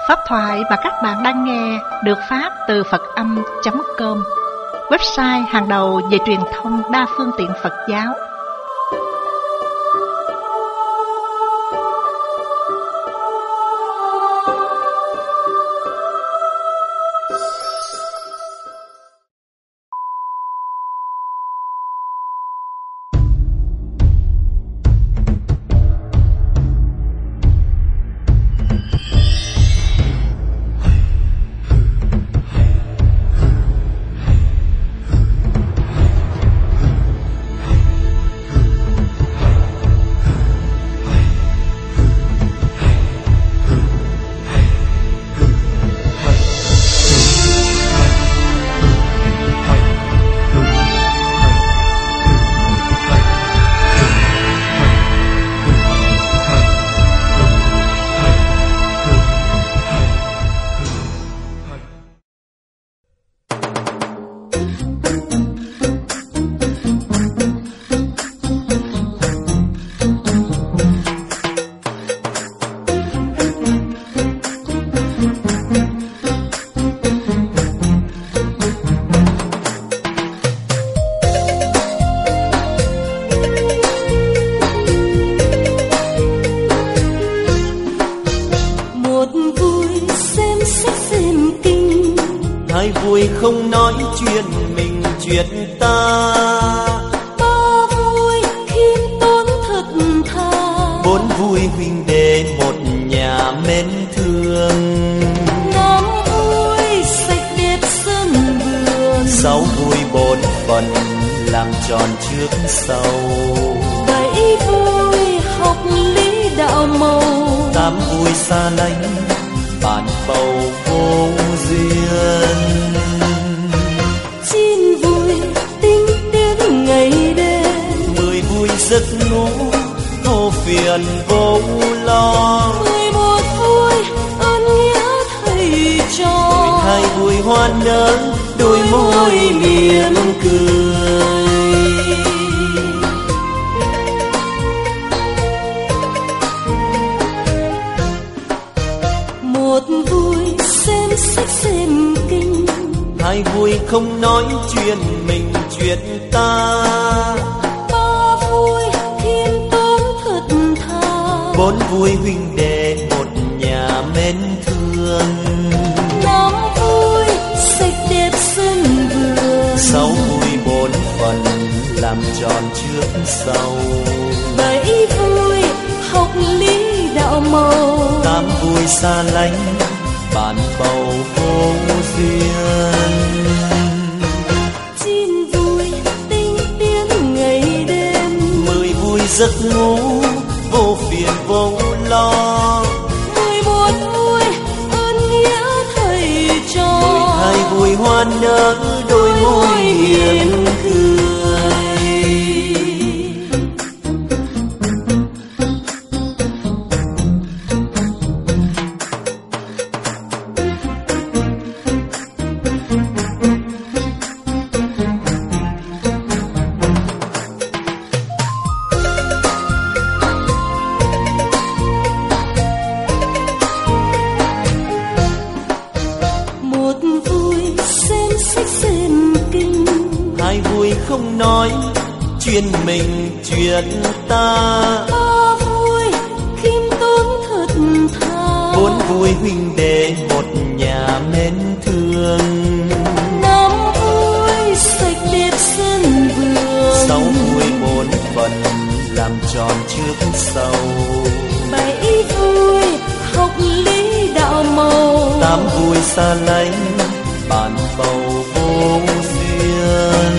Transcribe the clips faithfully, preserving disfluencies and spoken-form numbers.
Pháp thoại mà các bạn đang nghe được phát từ Phật Âm chấm com, website hàng đầu về truyền thông đa phương tiện Phật giáo. Không nói chuyện mình chuyện ta, ba vui khiêm tốn thật thà, bốn vui huynh đệ một nhà mến thương, năm vui sạch đẹp sân vườn, sáu vui bổn phận làm tròn trước sau, bảy vui học lý đạo màu, tám vui xa lánh bạn bầu vô duyên, giấc ngủ vô phiền vô lo, mười một vui ơn nghĩa thầy trò, mười hai vui hoa nở đôi môi mỉm cười, một vui xem sách xem kinh, hai vui không nói chuyện mình chuyện ta, bốn vui huynh đệ một nhà mến thương, năm vui sạch đẹp sân vườn, sáu vui bổn phận làm tròn trước sau, bảy vui học lý đạo màu, tám vui xa lánh bạn bầu vô duyên, chín vui tinh tiến ngày đêm, mười vui giấc ngủ vô phiền vô lo, mười một vui ơn nghĩa thầy trò, mười hai vui hoa nở đôi môi hiền cười. Không nói chuyện mình chuyện ta, ba vui khiêm tốn thật thà, bốn vui huynh đệ một nhà mến thương, năm vui sạch đẹp sân vườn, sáu vui bổn phận làm tròn trước sau, bảy vui học lý đạo màu, tám vui xa lánh bạn bầu vô duyên,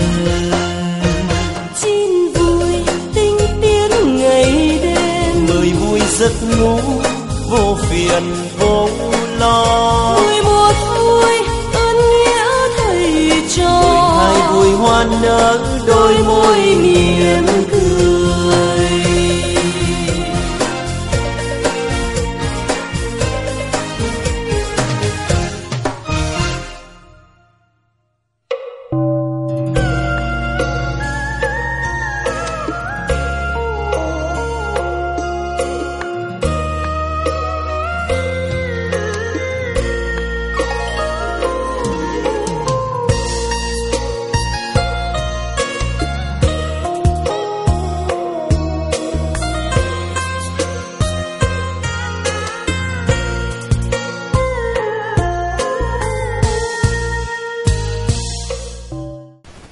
giấc ngủ vô phiền vô lo, mười một vui ơn nghĩa thầy trò, mười hai vui hoa nở đôi môi mỉm cười,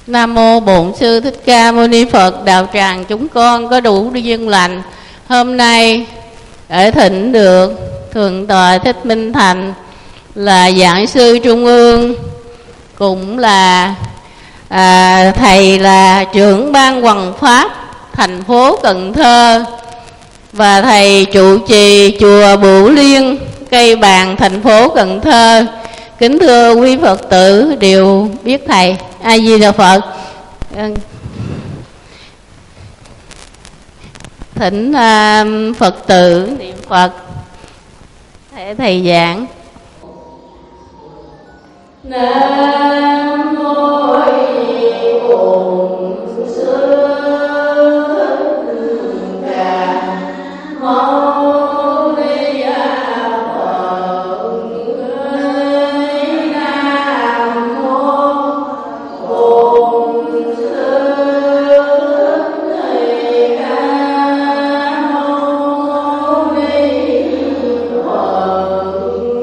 Nam mô Bổn Sư Thích Ca Mâu Ni Phật. Đạo tràng chúng con có đủ duyên lành, hôm nay ở thỉnh được Thượng tọa Thích Minh Thành là giảng sư trung ương, cũng là à, thầy là trưởng ban hoằng pháp thành phố Cần Thơ, và thầy trụ trì chùa Bửu Liên, Cây Bàng, thành phố Cần Thơ. Kính thưa quý Phật tử đều biết thầy. A Di Đà Phật. Thỉnh uh, Phật tử niệm Phật để thầy giảng. Nam mô Di Bổn Sư Thích Ca Mâu Ni Phật. Nam mô Bổn Sư Thích Ca Mâu Ni Phật.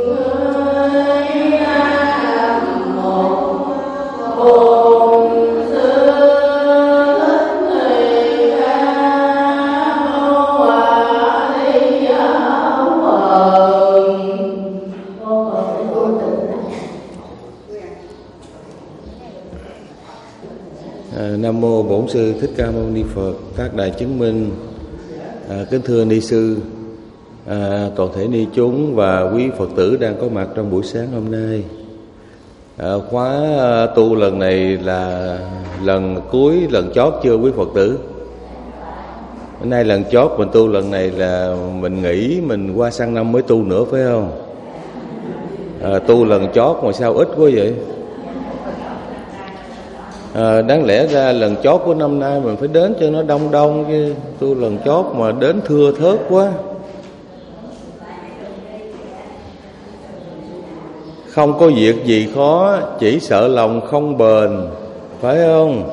Nam mô Bổn Sư Thích Ca Mâu Ni Phật. Các đại chứng minh, à, kính thưa ni sư, à, toàn thể ni chúng và quý Phật tử đang có mặt trong buổi sáng hôm nay. À, khóa à, tu lần này là lần cuối, lần chót chưa quý Phật tử? Hôm nay lần chót mình tu, lần này là mình nghỉ, mình qua sang năm mới tu nữa phải không? À, tu lần chót mà sao ít quá vậy? À, đáng lẽ ra lần chót của năm nay mình phải đến cho nó đông đông chứ, tôi lần chót mà đến thưa thớt quá. Không có việc gì khó, chỉ sợ lòng không bền, phải không?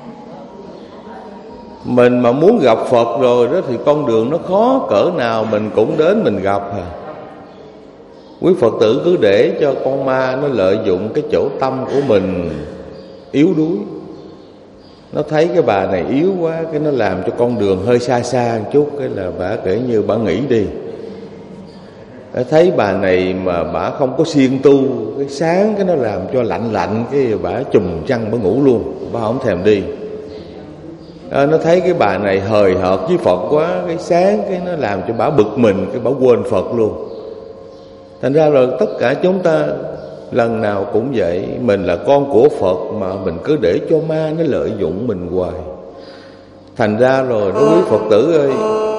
Mình mà muốn gặp Phật rồi đó thì con đường nó khó cỡ nào mình cũng đến mình gặp à. Quý Phật tử cứ để cho con ma nó lợi dụng cái chỗ tâm của mình yếu đuối. Nó thấy cái bà này yếu quá, cái nó làm cho con đường hơi xa xa một chút, cái là bà kể như bà nghỉ đi. Nó thấy bà này mà bà không có siêng tu, cái sáng cái nó làm cho lạnh lạnh, cái bà chùm chăn bà ngủ luôn, bà không thèm đi. À, nó thấy cái bà này hời hợt với Phật quá, cái sáng cái nó làm cho bà bực mình, cái bà quên Phật luôn. Thành ra rồi tất cả chúng ta lần nào cũng vậy, mình là con của Phật mà mình cứ để cho ma nó lợi dụng mình hoài. Thành ra rồi đó quý Phật tử ơi,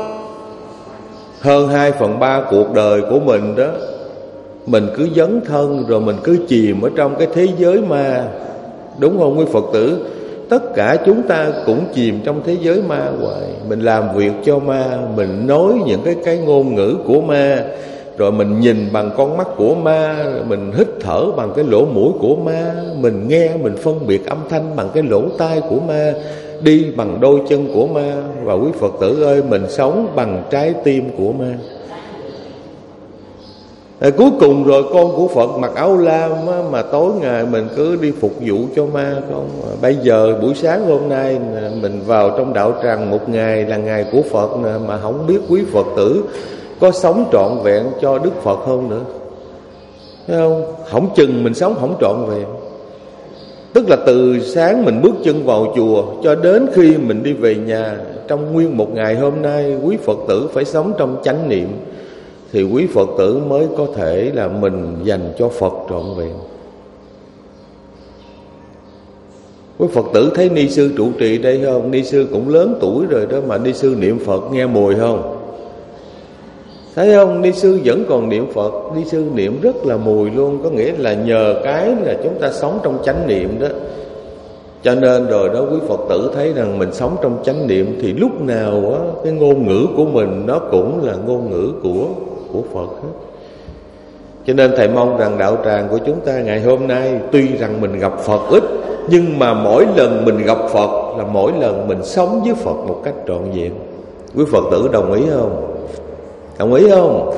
hơn hai phần ba cuộc đời của mình đó, mình cứ dấn thân rồi mình cứ chìm ở trong cái thế giới ma. Đúng không quý Phật tử? Tất cả chúng ta cũng chìm trong thế giới ma hoài. Mình làm việc cho ma, mình nói những cái cái ngôn ngữ của ma, rồi mình nhìn bằng con mắt của ma, rồi mình hít thở bằng cái lỗ mũi của ma, mình nghe, mình phân biệt âm thanh bằng cái lỗ tai của ma, đi bằng đôi chân của ma. Và quý Phật tử ơi, mình sống bằng trái tim của ma. Rồi cuối cùng rồi con của Phật mặc áo lam á, mà tối ngày mình cứ đi phục vụ cho ma không. Bây giờ buổi sáng hôm nay mình vào trong đạo tràng một ngày là ngày của Phật nè, mà không biết quý Phật tử có sống trọn vẹn cho Đức Phật không nữa. Thấy không? Không chừng mình sống không trọn vẹn. Tức là từ sáng mình bước chân vào chùa cho đến khi mình đi về nhà, trong nguyên một ngày hôm nay quý Phật tử phải sống trong chánh niệm, thì quý Phật tử mới có thể là mình dành cho Phật trọn vẹn. Quý Phật tử thấy ni sư trụ trì đây không? Ni sư cũng lớn tuổi rồi đó mà ni sư niệm Phật nghe mùi không? Thấy không? Ni sư vẫn còn niệm Phật, ni sư niệm rất là mùi luôn. Có nghĩa là nhờ cái là chúng ta sống trong chánh niệm đó. Cho nên rồi đó quý Phật tử thấy rằng mình sống trong chánh niệm thì lúc nào á, cái ngôn ngữ của mình nó cũng là ngôn ngữ của của Phật hết. Cho nên thầy mong rằng đạo tràng của chúng ta ngày hôm nay, tuy rằng mình gặp Phật ít, nhưng mà mỗi lần mình gặp Phật là mỗi lần mình sống với Phật một cách trọn vẹn. Quý Phật tử đồng ý không? Đồng ý không?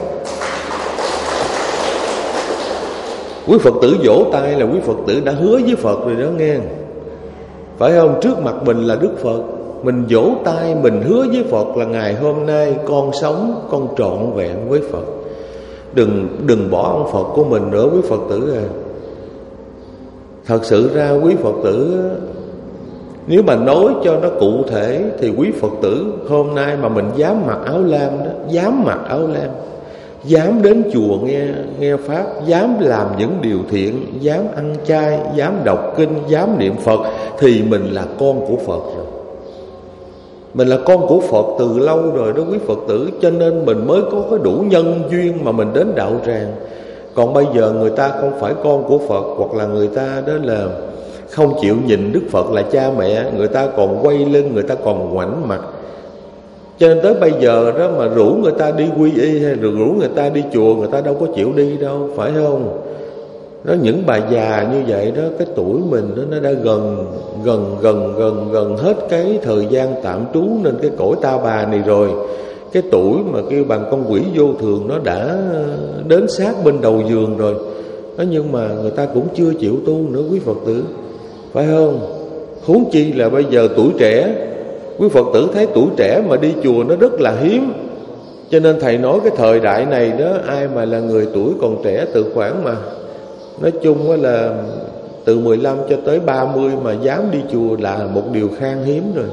Quý Phật tử vỗ tay là quý Phật tử đã hứa với Phật rồi đó nghe. phải không? Trước mặt mình là Đức Phật, mình vỗ tay, mình hứa với Phật là ngày hôm nay con sống, con trọn vẹn với Phật. Đừng đừng bỏ ông Phật của mình nữa quý Phật tử à. Thật sự ra quý Phật tử, nếu mà nói cho nó cụ thể thì quý Phật tử hôm nay mà mình dám mặc áo lam đó, dám mặc áo lam, dám đến chùa nghe nghe pháp, dám làm những điều thiện, dám ăn chay, dám đọc kinh, dám niệm Phật, thì mình là con của Phật rồi. Mình là con của Phật từ lâu rồi đó quý Phật tử. Cho nên mình mới có cái đủ nhân duyên mà mình đến đạo tràng. Còn bây giờ người ta không phải con của Phật, hoặc là người ta đó là không chịu nhìn Đức Phật là cha mẹ, người ta còn quay lưng, người ta còn ngoảnh mặt. Cho nên tới bây giờ đó mà rủ người ta đi quy y hay rủ người ta đi chùa, người ta đâu có chịu đi đâu, phải không? Đó, những bà già như vậy đó, cái tuổi mình đó nó đã gần gần gần gần gần hết cái thời gian tạm trú nên cái cõi ta bà này rồi. Cái tuổi mà kêu bằng con quỷ vô thường nó đã đến sát bên đầu giường rồi đó, nhưng mà người ta cũng chưa chịu tu nữa quý Phật tử, phải không? Huống chi là bây giờ tuổi trẻ. Quý Phật tử thấy tuổi trẻ mà đi chùa nó rất là hiếm. Cho nên thầy nói cái thời đại này đó, ai mà là người tuổi còn trẻ, từ khoảng mà nói chung là từ mười lăm cho tới ba mươi mà dám đi chùa là một điều khan hiếm rồi.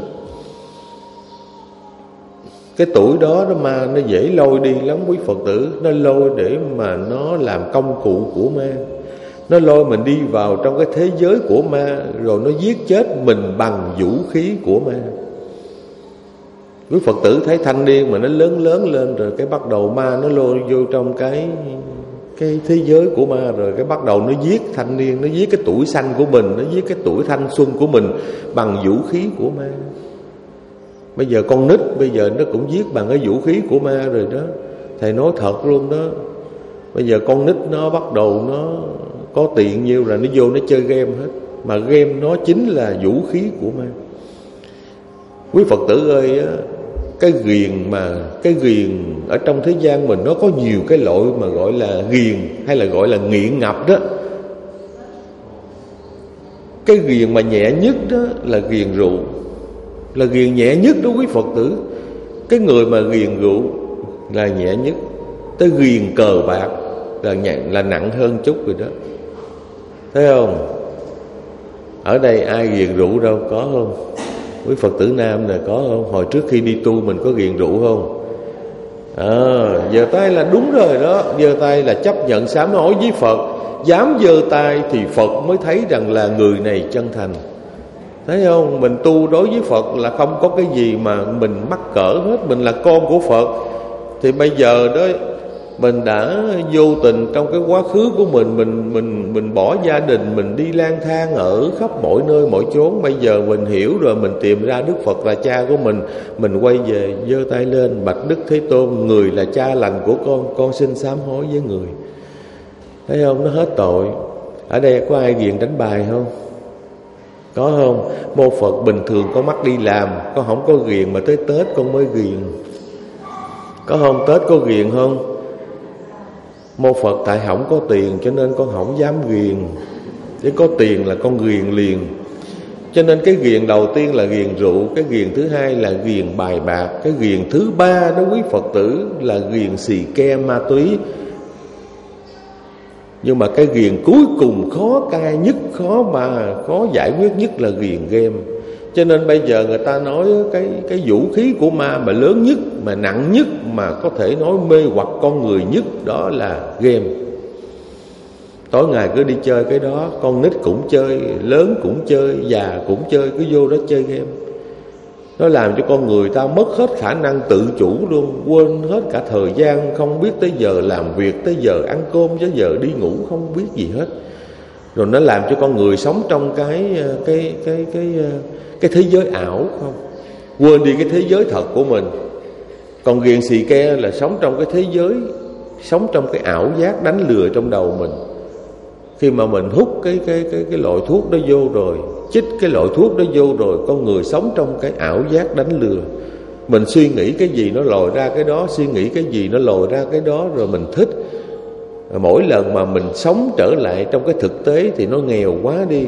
Cái tuổi đó đó mà nó dễ lôi đi lắm quý Phật tử. Nó lôi để mà nó làm công cụ của ma. Nó lôi mình đi vào trong cái thế giới của ma, rồi nó giết chết mình bằng vũ khí của ma. Quý Phật tử thấy thanh niên mà nó lớn lớn lên rồi, cái bắt đầu ma nó lôi vô trong cái cái thế giới của ma, rồi cái bắt đầu nó giết thanh niên, nó giết cái tuổi xanh của mình, nó giết cái tuổi thanh xuân của mình bằng vũ khí của ma. Bây giờ con nít bây giờ nó cũng giết bằng cái vũ khí của ma rồi đó. Thầy nói thật luôn đó. Bây giờ con nít nó bắt đầu nó có tiền nhiêu là nó vô nó chơi game hết. Mà game nó chính là vũ khí của ma. Quý Phật tử ơi, cái ghiền mà cái ghiền ở trong thế gian mình nó có nhiều cái loại mà gọi là ghiền hay là gọi là nghiện ngập đó. Cái ghiền mà nhẹ nhất đó là ghiền rượu, là ghiền nhẹ nhất đó quý Phật tử. Cái người mà ghiền rượu là nhẹ nhất. Tới ghiền cờ bạc là nặng, là nặng hơn chút rồi đó. Thấy không? Ở đây ai ghiền rượu đâu, có không? Quý Phật tử nam này có không? Hồi trước khi đi tu mình có ghiền rượu không? À, giơ tay là đúng rồi đó. Giơ tay là chấp nhận sám hối với Phật. Dám giơ tay thì Phật mới thấy rằng là người này chân thành. Thấy không? Mình tu đối với Phật là không có cái gì mà mình mắc cỡ hết. Mình là con của Phật. Thì bây giờ đó mình đã vô tình trong cái quá khứ của mình, mình mình mình bỏ gia đình, mình đi lang thang ở khắp mọi nơi mọi chốn. Bây giờ mình hiểu rồi, mình tìm ra Đức Phật là cha của mình, mình quay về giơ tay lên bạch Đức Thế Tôn, người là cha lành của con, con xin sám hối với người. Thấy không? Nó hết tội. Ở đây có ai ghiền đánh bài không? Có không? Mô Phật bình thường con mắt đi làm, con không có ghiền, mà tới Tết con mới ghiền. Có không? Tết có ghiền không? Mô Phật tại không có tiền cho nên con không dám ghiền, chứ có tiền là con ghiền liền. Cho nên cái ghiền đầu tiên là ghiền rượu, cái ghiền thứ hai là ghiền bài bạc, cái ghiền thứ ba đó quý Phật tử là ghiền xì ke ma túy. Nhưng mà cái ghiền cuối cùng khó cai nhất, khó mà khó giải quyết nhất là ghiền game. Cho nên bây giờ người ta nói cái cái vũ khí của ma mà lớn nhất, mà nặng nhất, mà có thể nói mê hoặc con người nhất, đó là game. Tối ngày cứ đi chơi cái đó, con nít cũng chơi, lớn cũng chơi, già cũng chơi, cứ vô đó chơi game. Nó làm cho con người ta mất hết khả năng tự chủ luôn, quên hết cả thời gian, không biết tới giờ làm việc, tới giờ ăn cơm, tới giờ đi ngủ, không biết gì hết. Rồi nó làm cho con người sống trong cái cái cái cái cái, cái thế giới ảo, không quên đi cái thế giới thật của mình. Còn ghiền xì ke là sống trong cái thế giới, sống trong cái ảo giác đánh lừa trong đầu mình. Khi mà mình hút cái cái cái cái loại thuốc đó vô rồi, chích cái loại thuốc đó vô rồi, con người sống trong cái ảo giác đánh lừa. Mình suy nghĩ cái gì nó lòi ra cái đó, suy nghĩ cái gì nó lòi ra cái đó, rồi mình thích. Mỗi lần mà mình sống trở lại trong cái thực tế thì nó nghèo quá đi.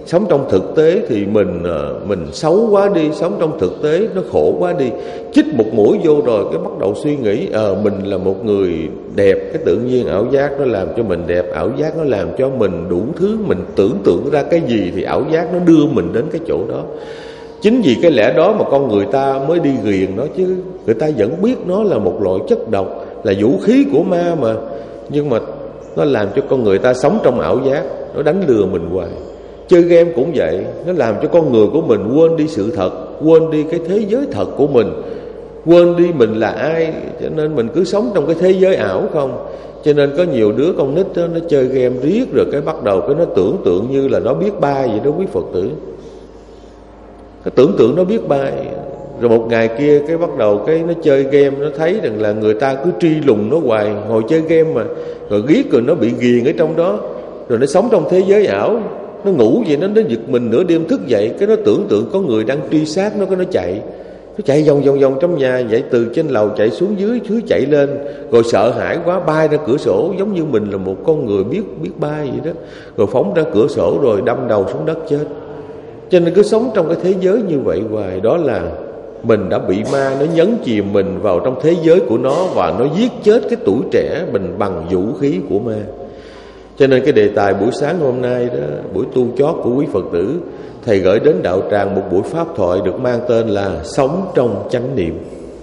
Sống trong thực tế thì mình mình xấu quá đi, sống trong thực tế nó khổ quá đi. Chích một mũi vô rồi cái bắt đầu suy nghĩ ờ à, mình là một người đẹp, cái tự nhiên ảo giác nó làm cho mình đẹp, ảo giác nó làm cho mình đủ thứ, mình tưởng tượng ra cái gì thì ảo giác nó đưa mình đến cái chỗ đó. Chính vì cái lẽ đó mà con người ta mới đi ghiền nó chứ. Người ta vẫn biết nó là một loại chất độc, là vũ khí của ma mà. Nhưng mà nó làm cho con người ta sống trong ảo giác, nó đánh lừa mình hoài. Chơi game cũng vậy, nó làm cho con người của mình quên đi sự thật, quên đi cái thế giới thật của mình, quên đi mình là ai. Cho nên mình cứ sống trong cái thế giới ảo không. Cho nên có nhiều đứa con nít đó, nó chơi game riết rồi cái bắt đầu cái nó tưởng tượng như là nó biết bay vậy đó quý Phật tử. Cái tưởng tượng nó biết bay. Rồi một ngày kia cái bắt đầu cái nó chơi game, nó thấy rằng là người ta cứ truy lùng nó hoài, ngồi chơi game mà. Rồi riết rồi nó bị ghiền ở trong đó. Rồi nó sống trong thế giới ảo. Nó ngủ vậy nó nó giật mình nửa đêm thức dậy, cái nó tưởng tượng có người đang truy sát nó, cái nó chạy. Nó chạy vòng vòng vòng trong nhà vậy, từ trên lầu chạy xuống dưới, dưới chạy lên. Rồi sợ hãi quá bay ra cửa sổ, giống như mình là một con người biết biết bay vậy đó. Rồi phóng ra cửa sổ rồi đâm đầu xuống đất chết. Cho nên cứ sống trong cái thế giới như vậy hoài. Đó là mình đã bị ma nó nhấn chìm mình vào trong thế giới của nó, và nó giết chết cái tuổi trẻ mình bằng vũ khí của ma. Cho nên cái đề tài buổi sáng hôm nay đó, buổi tu chót của quý Phật tử, thầy gửi đến đạo tràng một buổi pháp thoại được mang tên là Sống trong chánh niệm.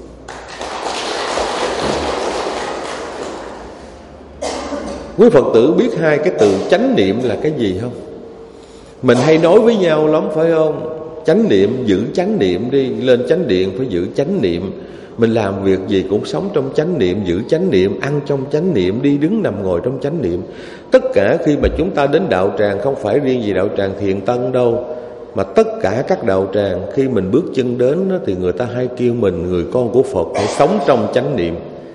Quý Phật tử biết hai cái từ chánh niệm là cái gì không? Mình hay nói với nhau lắm phải không? Chánh niệm, giữ chánh niệm đi, lên chánh điện phải giữ chánh niệm. Mình làm việc gì cũng sống trong chánh niệm, giữ chánh niệm, ăn trong chánh niệm, đi đứng nằm ngồi trong chánh niệm. Tất cả khi mà chúng ta đến đạo tràng, không phải riêng gì đạo tràng Thiện Tân đâu, mà tất cả các đạo tràng khi mình bước chân đến đó, thì người ta hay kêu mình người con của Phật phải sống trong chánh niệm.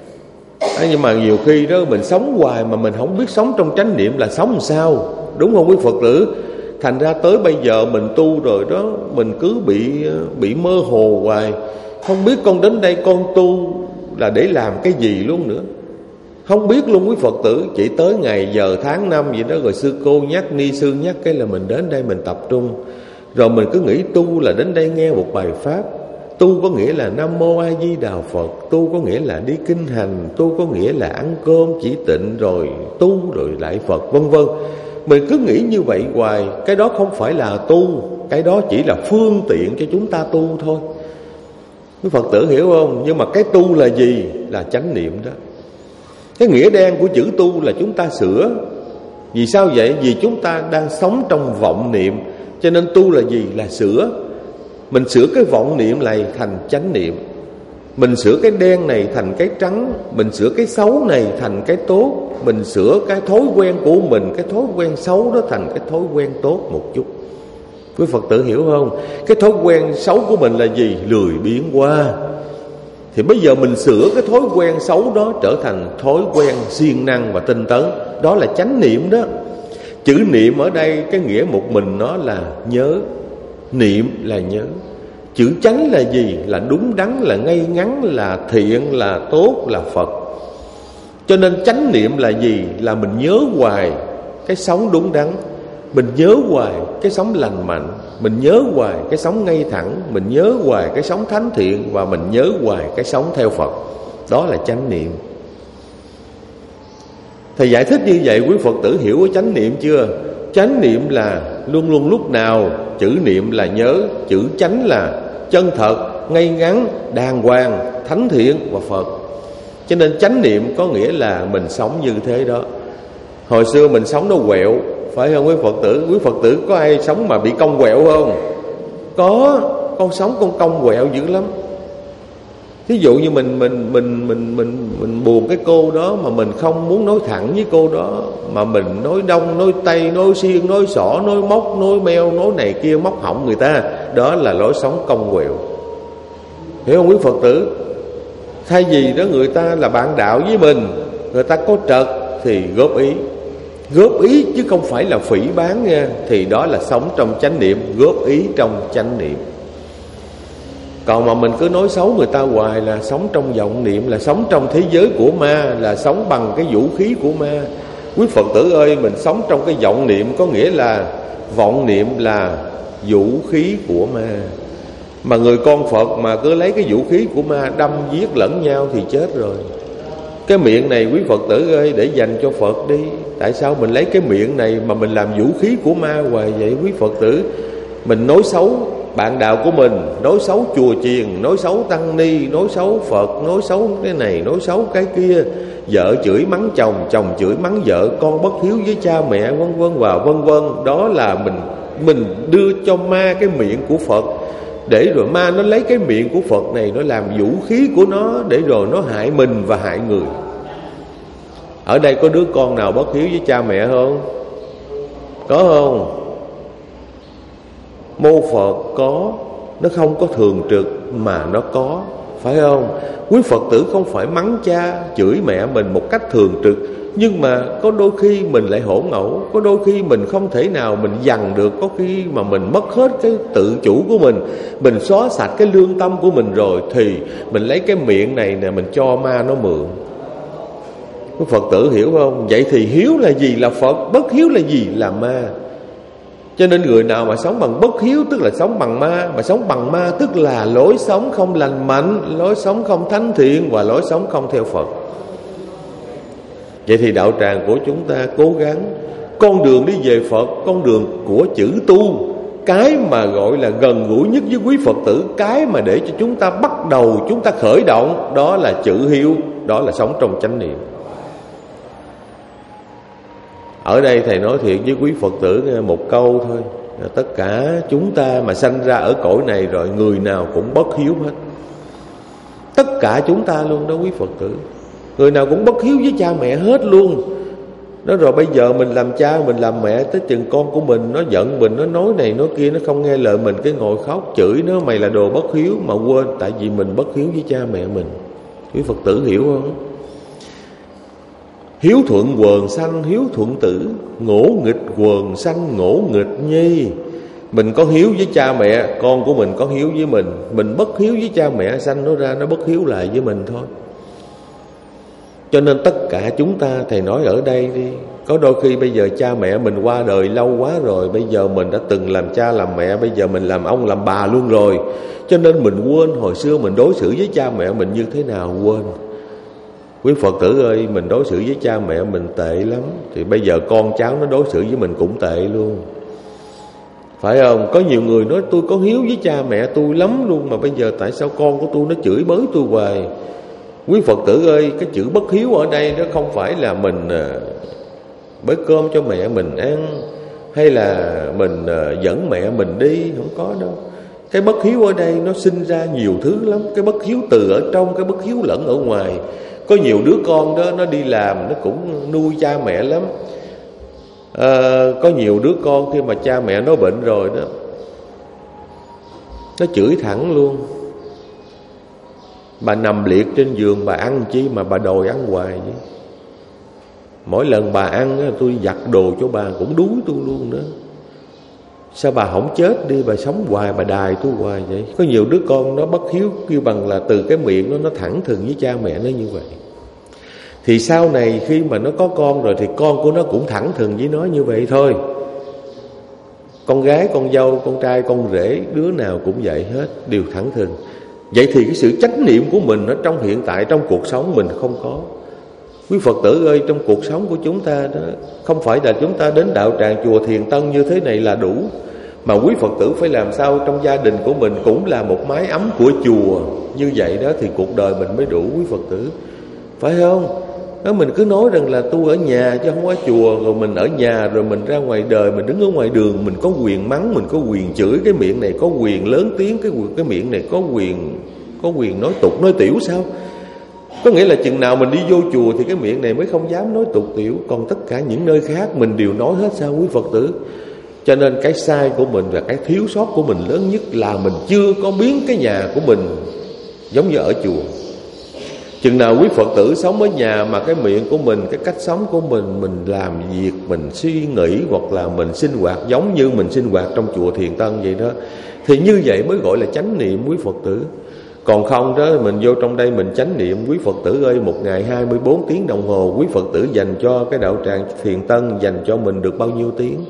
À, nhưng mà nhiều khi đó mình sống hoài mà mình không biết sống trong chánh niệm là sống làm sao, đúng không quý Phật tử? Thành ra tới bây giờ mình tu rồi đó, mình cứ bị bị mơ hồ hoài, không biết con đến đây con tu là để làm cái gì luôn nữa. Không biết luôn quý Phật tử. Chỉ tới ngày giờ tháng năm vậy đó, rồi sư cô nhắc, ni sư nhắc cái là mình đến đây mình tập trung. Rồi mình cứ nghĩ tu là đến đây nghe một bài pháp. Tu có nghĩa là Nam Mô A Di Đà Phật, tu có nghĩa là đi kinh hành, tu có nghĩa là ăn cơm chỉ tịnh, rồi tu rồi lại Phật, vân vân. Mình cứ nghĩ như vậy hoài. Cái đó không phải là tu, cái đó chỉ là phương tiện cho chúng ta tu thôi. Quý Phật tử hiểu không? Nhưng mà cái tu là gì? Là chánh niệm đó. Cái nghĩa đen của chữ tu là chúng ta sửa. Vì sao vậy? Vì chúng ta đang sống trong vọng niệm. Cho nên tu là gì? Là sửa. Mình sửa cái vọng niệm này thành chánh niệm. Mình sửa cái đen này thành cái trắng. Mình sửa cái xấu này thành cái tốt. Mình sửa cái thói quen của mình, cái thói quen xấu đó thành cái thói quen tốt một chút. Quý Phật tử hiểu không? Cái thói quen xấu của mình là gì? Lười biếng qua. Thì bây giờ mình sửa cái thói quen xấu đó trở thành thói quen siêng năng và tinh tấn. Đó là chánh niệm đó. Chữ niệm ở đây cái nghĩa một mình nó là nhớ. Niệm là nhớ. Chữ chánh là gì? Là đúng đắn, là ngay ngắn, là thiện, là tốt, là Phật. Cho nên chánh niệm là gì? Là mình nhớ hoài cái sống đúng đắn, mình nhớ hoài cái sống lành mạnh, mình nhớ hoài cái sống ngay thẳng, mình nhớ hoài cái sống thánh thiện, và mình nhớ hoài cái sống theo Phật. Đó là chánh niệm. Thầy giải thích như vậy quý Phật tử hiểu cái chánh niệm chưa? Chánh niệm là luôn luôn lúc nào chữ niệm là nhớ, chữ chánh là chân thật, ngay ngắn, đàng hoàng, thánh thiện và Phật. Cho nên chánh niệm có nghĩa là mình sống như thế đó. Hồi xưa mình sống nó quẹo, phải không quý Phật tử? Quý Phật tử có ai sống mà bị cong quẹo không? Có, con sống con cong quẹo dữ lắm. Thí dụ như mình mình mình mình mình mình buồn cái cô đó mà mình không muốn nói thẳng với cô đó, mà mình nói đông, nói tây, nói xiên, nói xỏ, nói móc, nói meo, nói này kia, móc họng người ta. Đó là lối sống cong quẹo. Hiểu không quý Phật tử? Thay vì đó người ta là bạn đạo với mình, người ta có trật thì góp ý. Góp ý chứ không phải là phỉ báng nha. Thì đó là sống trong chánh niệm, góp ý trong chánh niệm. Còn mà mình cứ nói xấu người ta hoài là sống trong vọng niệm, là sống trong thế giới của ma, là sống bằng cái vũ khí của ma. Quý Phật tử ơi, mình sống trong cái vọng niệm có nghĩa là Vọng niệm là vũ khí của ma. Mà người con Phật mà cứ lấy cái vũ khí của ma đâm giết lẫn nhau thì chết rồi. Cái miệng này quý Phật tử ơi, để dành cho Phật đi. Tại sao mình lấy cái miệng này mà mình làm vũ khí của ma hoài vậy quý Phật tử? Mình nói xấu bạn đạo của mình, nói xấu chùa chiền, nói xấu tăng ni, nói xấu Phật, nói xấu cái này, nói xấu cái kia. Vợ chửi mắng chồng, chồng chửi mắng vợ, con bất hiếu với cha mẹ, vân vân và vân vân. Đó là mình mình đưa cho ma cái miệng của Phật, để rồi ma nó lấy cái miệng của Phật này nó làm vũ khí của nó, để rồi nó hại mình và hại người. Ở đây có đứa con nào bất hiếu với cha mẹ không? Có không? Mô Phật có, nó không có thường trực mà nó có, phải không? Quý Phật tử không phải mắng cha, chửi mẹ mình một cách thường trực, nhưng mà có đôi khi mình lại hỗn ẩu, có đôi khi mình không thể nào mình dằn được, có khi mà mình mất hết cái tự chủ của mình, mình xóa sạch cái lương tâm của mình rồi, thì mình lấy cái miệng này nè mình cho ma nó mượn. Quý Phật tử hiểu không? Vậy thì hiếu là gì là Phật, bất hiếu là gì là ma. Cho nên người nào mà sống bằng bất hiếu tức là sống bằng ma, mà sống bằng ma tức là lối sống không lành mạnh, lối sống không thánh thiện và lối sống không theo Phật. Vậy thì đạo tràng của chúng ta cố gắng con đường đi về Phật, con đường của chữ tu, cái mà gọi là gần gũi nhất với quý Phật tử, cái mà để cho chúng ta bắt đầu, chúng ta khởi động, đó là chữ hiếu, đó là sống trong chánh niệm. Ở đây thầy nói thiệt với quý Phật tử một câu thôi, tất cả chúng ta mà sanh ra ở cõi này rồi, người nào cũng bất hiếu hết. Tất cả chúng ta luôn đó quý Phật tử, người nào cũng bất hiếu với cha mẹ hết luôn. Đó rồi bây giờ mình làm cha, mình làm mẹ, tới chừng con của mình nó giận mình, nó nói này nói kia, nó không nghe lời mình, cái ngồi khóc chửi nó, mày là đồ bất hiếu, mà quên tại vì mình bất hiếu với cha mẹ mình. Quý Phật tử hiểu không? Hiếu thuận quần sanh, hiếu thuận tử, ngỗ nghịch quần sanh, ngỗ nghịch nhi. Mình có hiếu với cha mẹ, con của mình có hiếu với mình. Mình bất hiếu với cha mẹ, sanh nó ra nó bất hiếu lại với mình thôi. Cho nên tất cả chúng ta, thầy nói ở đây đi, có đôi khi bây giờ cha mẹ mình qua đời lâu quá rồi, bây giờ mình đã từng làm cha làm mẹ, bây giờ mình làm ông làm bà luôn rồi. Cho nên mình quên hồi xưa mình đối xử với cha mẹ mình như thế nào, quên. Quý Phật tử ơi, mình đối xử với cha mẹ mình tệ lắm, thì bây giờ con cháu nó đối xử với mình cũng tệ luôn, phải không? Có nhiều người nói tôi có hiếu với cha mẹ tôi lắm luôn, mà bây giờ tại sao con của tôi nó chửi bới tôi hoài. Quý Phật tử ơi, cái chữ bất hiếu ở đây nó không phải là mình bới cơm cho mẹ mình ăn, hay là mình dẫn mẹ mình đi, không có đâu. Cái bất hiếu ở đây nó sinh ra nhiều thứ lắm. Cái bất hiếu từ ở trong, cái bất hiếu lẫn ở ngoài. Có nhiều đứa con đó nó đi làm, nó cũng nuôi cha mẹ lắm. à, Có nhiều đứa con khi mà cha mẹ nó bệnh rồi đó, nó chửi thẳng luôn. Bà nằm liệt trên giường, bà ăn chi mà bà đòi ăn hoài vậy? Mỗi lần bà ăn tôi giặt đồ cho bà cũng đuối tôi luôn đó. Sao bà không chết đi, bà sống hoài, bà đài tôi hoài vậy? Có nhiều đứa con nó bất hiếu kêu bằng là từ cái miệng nó, nó thẳng thừng với cha mẹ nó như vậy. Thì sau này khi mà nó có con rồi thì con của nó cũng thẳng thừng với nó như vậy thôi. Con gái, con dâu, con trai, con rể, đứa nào cũng vậy hết, đều thẳng thừng. Vậy thì cái sự chánh niệm của mình ở trong hiện tại, trong cuộc sống mình không có. Quý Phật tử ơi, trong cuộc sống của chúng ta đó, không phải là chúng ta đến đạo tràng chùa Thiền Tân như thế này là đủ, mà quý Phật tử phải làm sao trong gia đình của mình cũng là một mái ấm của chùa. Như vậy đó thì cuộc đời mình mới đủ quý Phật tử, phải không? Đó, mình cứ nói rằng là tôi ở nhà chứ không ở chùa, rồi mình ở nhà rồi mình ra ngoài đời, mình đứng ở ngoài đường, mình có quyền mắng, mình có quyền chửi, cái miệng này có quyền lớn tiếng, cái cái miệng này có quyền có quyền nói tục nói tiểu sao? Có nghĩa là chừng nào mình đi vô chùa thì cái miệng này mới không dám nói tục tiểu, còn tất cả những nơi khác mình đều nói hết sao quý Phật tử? Cho nên cái sai của mình và cái thiếu sót của mình lớn nhất là mình chưa có biến cái nhà của mình giống như ở chùa. Chừng nào quý Phật tử sống ở nhà mà cái miệng của mình, cái cách sống của mình, mình làm việc, mình suy nghĩ hoặc là mình sinh hoạt giống như mình sinh hoạt trong chùa Thiền Tân vậy đó, thì như vậy mới gọi là chánh niệm quý Phật tử. Còn không đó, mình vô trong đây mình chánh niệm, quý Phật tử ơi, một ngày hai mươi bốn tiếng đồng hồ quý Phật tử dành cho cái đạo tràng Thiền Tân, dành cho mình được bao nhiêu tiếng?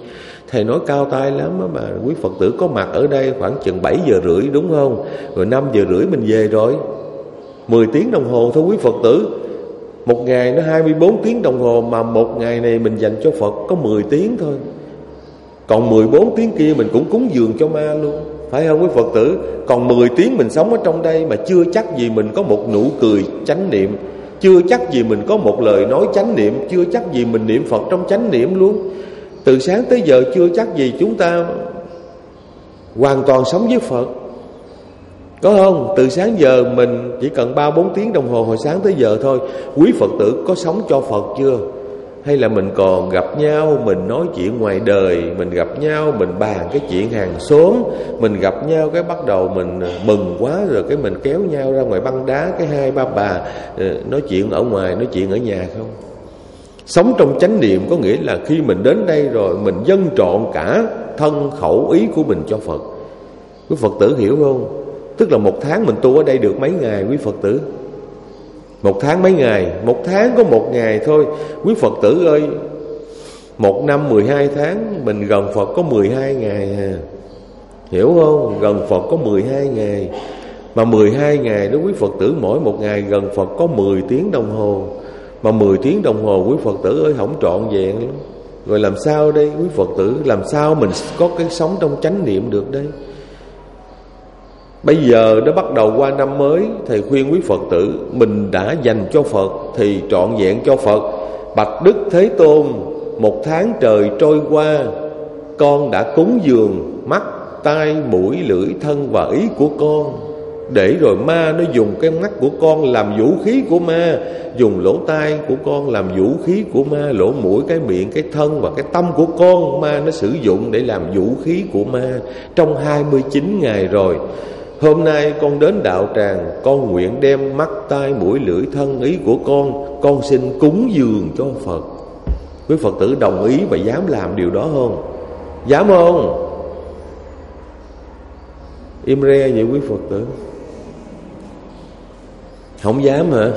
Thầy nói cao tay lắm đó mà. Quý Phật tử có mặt ở đây khoảng chừng bảy giờ rưỡi đúng không? Rồi năm giờ rưỡi mình về rồi. Mười tiếng đồng hồ thôi quý Phật tử. Một ngày nó hai mươi bốn tiếng đồng hồ, mà một ngày này mình dành cho Phật có mười tiếng thôi. Còn mười bốn tiếng kia mình cũng cúng dường cho ma luôn, phải không quý Phật tử? Còn mười tiếng mình sống ở trong đây mà chưa chắc gì mình có một nụ cười chánh niệm, chưa chắc gì mình có một lời nói chánh niệm, chưa chắc gì mình niệm Phật trong chánh niệm luôn. Từ sáng tới giờ chưa chắc gì chúng ta hoàn toàn sống với Phật, có không? Từ sáng giờ mình chỉ cần ba bốn tiếng đồng hồ hồi sáng tới giờ thôi. Quý Phật tử có sống cho Phật chưa? Hay là mình còn gặp nhau, mình nói chuyện ngoài đời, mình gặp nhau, mình bàn cái chuyện hàng xóm, mình gặp nhau cái bắt đầu mình mừng quá rồi cái mình kéo nhau ra ngoài băng đá, cái hai ba bà nói chuyện ở ngoài, nói chuyện ở nhà không? Sống trong chánh niệm có nghĩa là khi mình đến đây rồi mình dâng trọn cả thân khẩu ý của mình cho Phật. Quý Phật tử hiểu không? Tức là một tháng mình tu ở đây được mấy ngày quý Phật tử? Một tháng mấy ngày? Một tháng có một ngày thôi. Quý Phật tử ơi, một năm mười hai tháng, mình gần Phật có mười hai ngày à. Hiểu không? Gần Phật có mười hai ngày. Mà mười hai ngày đó quý Phật tử, mỗi một ngày gần Phật có mười tiếng đồng hồ. Mà mười tiếng đồng hồ quý Phật tử ơi không trọn vẹn lắm. Rồi làm sao đây quý Phật tử? Làm sao mình có cái sống trong chánh niệm được đây? Bây giờ nó bắt đầu qua năm mới, thầy khuyên quý Phật tử mình đã dành cho Phật thì trọn vẹn cho Phật. Bạch Đức Thế Tôn, một tháng trời trôi qua, con đã cúng dường mắt, tai, mũi, lưỡi, thân và ý của con. Để rồi ma nó dùng cái mắt của con làm vũ khí của ma, dùng lỗ tai của con làm vũ khí của ma, lỗ mũi, cái miệng, cái thân và cái tâm của con, ma nó sử dụng để làm vũ khí của ma. Trong hai mươi chín ngày rồi, hôm nay con đến đạo tràng, con nguyện đem mắt, tai, mũi, lưỡi, thân, ý của con, con xin cúng dường cho Phật. Quý Phật tử đồng ý và dám làm điều đó không? Dám không? Im re vậy quý Phật tử. Không dám hả?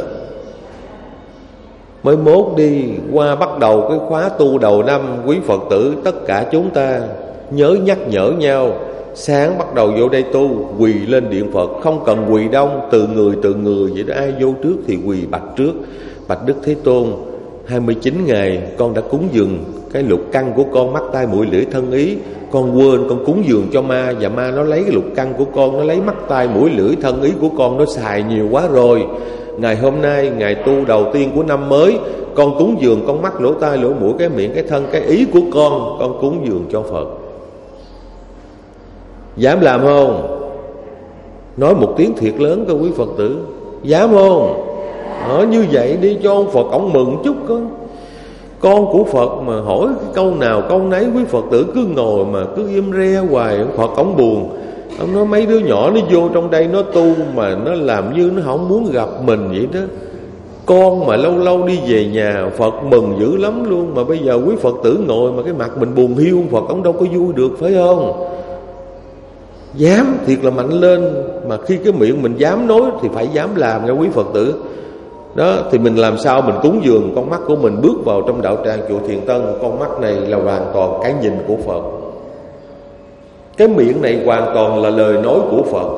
Mới mốt đi, qua bắt đầu cái khóa tu đầu năm, quý Phật tử tất cả chúng ta nhớ nhắc nhở nhau. Sáng bắt đầu vô đây tu, quỳ lên điện Phật, không cần quỳ đông, từ người từ người vậy đó. Ai vô trước thì quỳ bạch trước. Bạch Đức Thế Tôn, hai mươi chín ngày con đã cúng dường cái lục căn của con, mắt, tai, mũi, lưỡi, thân, ý. Con quên con cúng dường cho ma, và ma nó lấy cái lục căn của con, nó lấy mắt, tai, mũi, lưỡi, thân, ý của con, nó xài nhiều quá rồi. Ngày hôm nay, ngày tu đầu tiên của năm mới, con cúng dường con mắt, lỗ tai, lỗ mũi, cái miệng, cái thân, cái ý của con, con cúng dường cho Phật. Dám làm không? Nói một tiếng thiệt lớn coi quý Phật tử. Dám không? Nói như vậy đi cho ông Phật ổng mừng chút con. Con của Phật mà hỏi cái câu nào câu nấy, quý Phật tử cứ ngồi mà cứ im re hoài, ông Phật ổng buồn. Ông nói mấy đứa nhỏ nó vô trong đây nó tu mà nó làm như nó không muốn gặp mình vậy đó. Con mà lâu lâu đi về nhà, Phật mừng dữ lắm luôn. Mà bây giờ quý Phật tử ngồi mà cái mặt mình buồn hiu, Phật ổng đâu có vui được, phải không? Dám thiệt là mạnh lên. Mà khi cái miệng mình dám nói thì phải dám làm nha quý Phật tử. Đó, thì mình làm sao mình cúng dường con mắt của mình bước vào trong đạo tràng chùa Thiền Tân. Con mắt này là hoàn toàn cái nhìn của Phật, cái miệng này hoàn toàn là lời nói của Phật.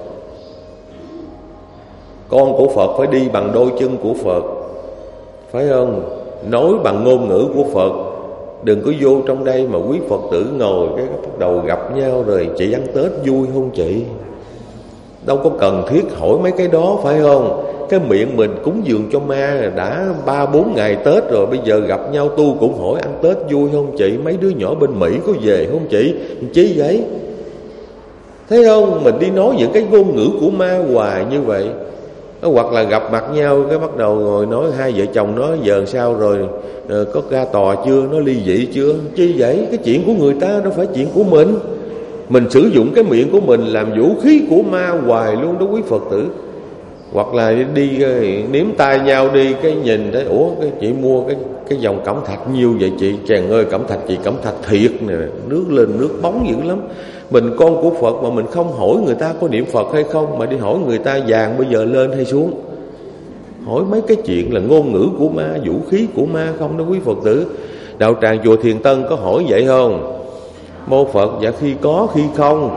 Con của Phật phải đi bằng đôi chân của Phật, phải không? Nói bằng ngôn ngữ của Phật. Đừng có vô trong đây mà quý Phật tử ngồi cái bắt đầu gặp nhau rồi chị ăn Tết vui không chị? Đâu có cần thiết hỏi mấy cái đó, phải không? Cái miệng mình cúng dường cho ma đã ba bốn ngày Tết rồi, bây giờ gặp nhau tu cũng hỏi ăn Tết vui không chị? Mấy đứa nhỏ bên Mỹ có về không chị? Chí vậy? Thấy không? Mình đi nói những cái ngôn ngữ của ma hoài như vậy. Hoặc là gặp mặt nhau cái bắt đầu ngồi nói hai vợ chồng nói giờ sao rồi, ờ, có ra tòa chưa, nó ly dị chưa? Chi vậy? Cái chuyện của người ta đâu phải chuyện của mình. Mình sử dụng cái miệng của mình làm vũ khí của ma hoài luôn đó quý Phật tử. Hoặc là đi nếm tay nhau đi, cái nhìn thấy ủa cái chị mua cái cái dòng cẩm thạch nhiêu vậy chị? Chàng ơi cẩm thạch chị cẩm thạch thiệt nè, nước lên nước bóng dữ lắm. Mình con của Phật mà mình không hỏi người ta có niệm Phật hay không, mà đi hỏi người ta vàng bây giờ lên hay xuống. Hỏi mấy cái chuyện là ngôn ngữ của ma, vũ khí của ma không đó quý Phật tử. Đạo tràng chùa Thiền Tân có hỏi vậy không? Mô Phật, dạ khi có khi không,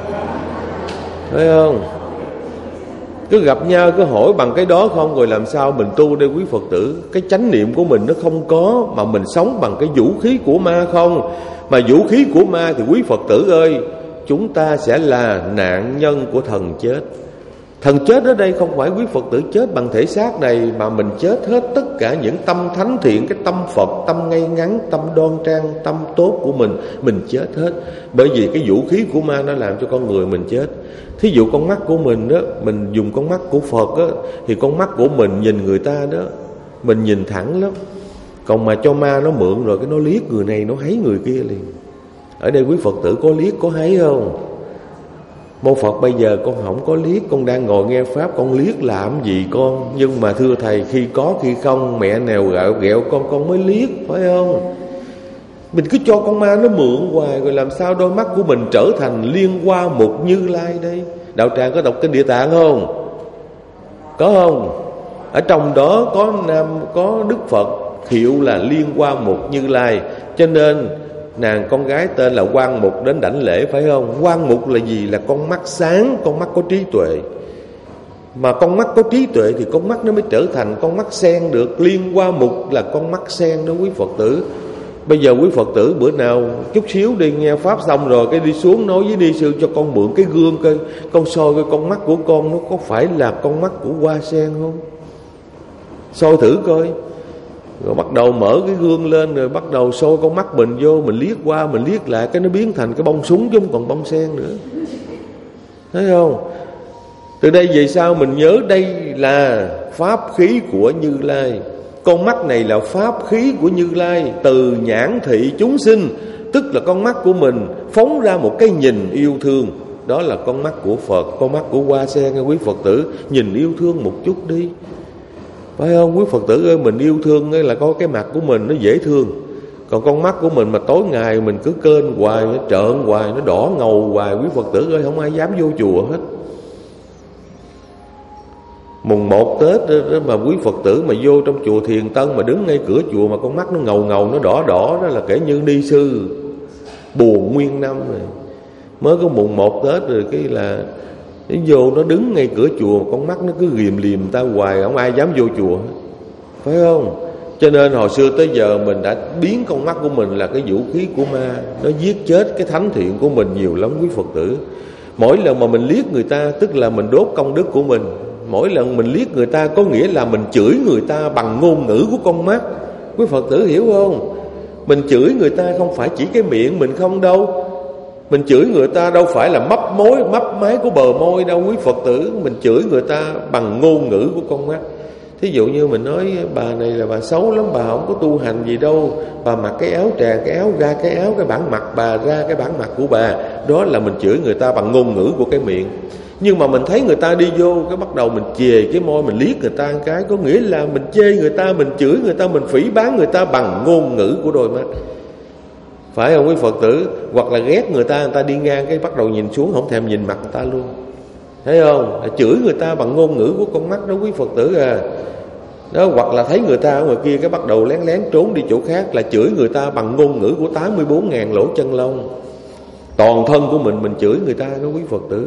thấy không? Cứ gặp nhau cứ hỏi bằng cái đó không, rồi làm sao mình tu đây quý Phật tử? Cái chánh niệm của mình nó không có, mà mình sống bằng cái vũ khí của ma không. Mà vũ khí của ma thì quý Phật tử ơi, chúng ta sẽ là nạn nhân của thần chết. Thần chết ở đây không phải quý Phật tử chết bằng thể xác này, mà mình chết hết tất cả những tâm thánh thiện, cái tâm Phật, tâm ngay ngắn, tâm đoan trang, tâm tốt của mình, mình chết hết. Bởi vì cái vũ khí của ma nó làm cho con người mình chết. Thí dụ con mắt của mình đó, mình dùng con mắt của Phật đó, thì con mắt của mình nhìn người ta đó, mình nhìn thẳng lắm. Còn mà cho ma nó mượn rồi, cái nó liếc người này, nó thấy người kia liền. Ở đây quý Phật tử có liếc, có thấy không? Mô Phật, bây giờ con không có liếc, con đang ngồi nghe Pháp, con liếc làm gì con? Nhưng mà thưa Thầy, khi có khi không, mẹ nào gạo ghẹo con, con mới liếc, phải không? Mình cứ cho con ma nó mượn hoài, rồi làm sao đôi mắt của mình trở thành Liên Hoa Mục Như Lai đây? Đạo tràng có đọc kinh Địa Tạng không? Có không? Ở trong đó có nam có Đức Phật hiệu là Liên Hoa Mục Như Lai. Cho nên nàng con gái tên là Quan Mục đến đảnh lễ, phải không? Quan Mục là gì? Là con mắt sáng, con mắt có trí tuệ. Mà con mắt có trí tuệ thì con mắt nó mới trở thành con mắt sen được. Liên Hoa Mục là con mắt sen đó quý Phật tử. Bây giờ quý Phật tử bữa nào chút xíu đi nghe Pháp xong rồi, cái đi xuống nói với ni sư cho con mượn cái gương coi, con soi coi con mắt của con nó có phải là con mắt của hoa sen không? Soi thử coi. Rồi bắt đầu mở cái gương lên, rồi bắt đầu soi con mắt mình vô, mình liếc qua, mình liếc lại, cái nó biến thành cái bông súng chứ không còn bông sen nữa. Thấy không? Từ đây về sau mình nhớ đây là pháp khí của Như Lai. Con mắt này là pháp khí của Như Lai, từ nhãn thị chúng sinh, tức là con mắt của mình phóng ra một cái nhìn yêu thương. Đó là con mắt của Phật, con mắt của hoa sen. Quý Phật tử nhìn yêu thương một chút đi, phải không? Quý Phật tử ơi, mình yêu thương là có cái mặt của mình nó dễ thương. Còn con mắt của mình mà tối ngày mình cứ kênh hoài, nó trợn hoài, nó đỏ ngầu hoài, quý Phật tử ơi, không ai dám vô chùa hết. Mùng một Tết đó, mà quý Phật tử mà vô trong chùa Thiền Tân mà đứng ngay cửa chùa mà con mắt nó ngầu ngầu, nó đỏ đỏ, đó là kể như ni sư buồn nguyên năm rồi. Mới có mùng một Tết rồi cái là nó vô, nó đứng ngay cửa chùa, con mắt nó cứ ghìm liềm ta hoài, không ai dám vô chùa hết, phải không? Cho nên hồi xưa tới giờ mình đã biến con mắt của mình là cái vũ khí của ma, nó giết chết cái thánh thiện của mình nhiều lắm quý Phật tử. Mỗi lần mà mình liếc người ta tức là mình đốt công đức của mình. Mỗi lần mình liếc người ta có nghĩa là mình chửi người ta bằng ngôn ngữ của con mắt. Quý Phật tử hiểu không? Mình chửi người ta không phải chỉ cái miệng mình không đâu. Mình chửi người ta đâu phải là mấp mối, mấp máy của bờ môi đâu quý Phật tử. Mình chửi người ta bằng ngôn ngữ của con mắt. Thí dụ như mình nói bà này là bà xấu lắm, bà không có tu hành gì đâu, bà mặc cái áo tràng, cái áo ra cái áo, cái bản mặt bà ra cái bản mặt của bà. Đó là mình chửi người ta bằng ngôn ngữ của cái miệng. Nhưng mà mình thấy người ta đi vô, cái bắt đầu mình chề cái môi, mình liếc người ta một cái, có nghĩa là mình chê người ta, mình chửi người ta, mình phỉ báng người ta bằng ngôn ngữ của đôi mắt, phải không quý Phật tử? Hoặc là ghét người ta, người ta đi ngang cái bắt đầu nhìn xuống, không thèm nhìn mặt người ta luôn, thấy không? Là chửi người ta bằng ngôn ngữ của con mắt đó quý Phật tử à. Đó, hoặc là thấy người ta ở ngoài kia cái bắt đầu lén lén trốn đi chỗ khác, là chửi người ta bằng ngôn ngữ của tám mươi bốn ngàn lỗ chân lông. Toàn thân của mình mình chửi người ta đó quý Phật tử.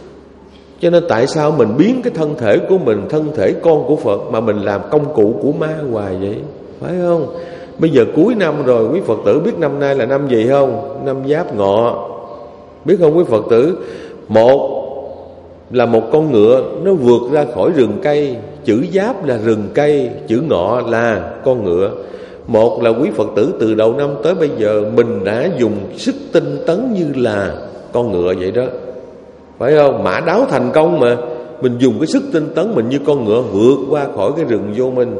Cho nên tại sao mình biến cái thân thể của mình, thân thể con của Phật, mà mình làm công cụ của ma hoài vậy, phải không? Bây giờ cuối năm rồi, quý Phật tử biết năm nay là năm gì không? Năm Giáp Ngọ, biết không quý Phật tử? Một là một con ngựa nó vượt ra khỏi rừng cây. Chữ Giáp là rừng cây, chữ Ngọ là con ngựa. Một là quý Phật tử từ đầu năm tới bây giờ mình đã dùng sức tinh tấn như là con ngựa vậy đó, phải không? Mã đáo thành công mà. Mình dùng cái sức tinh tấn mình như con ngựa vượt qua khỏi cái rừng vô minh.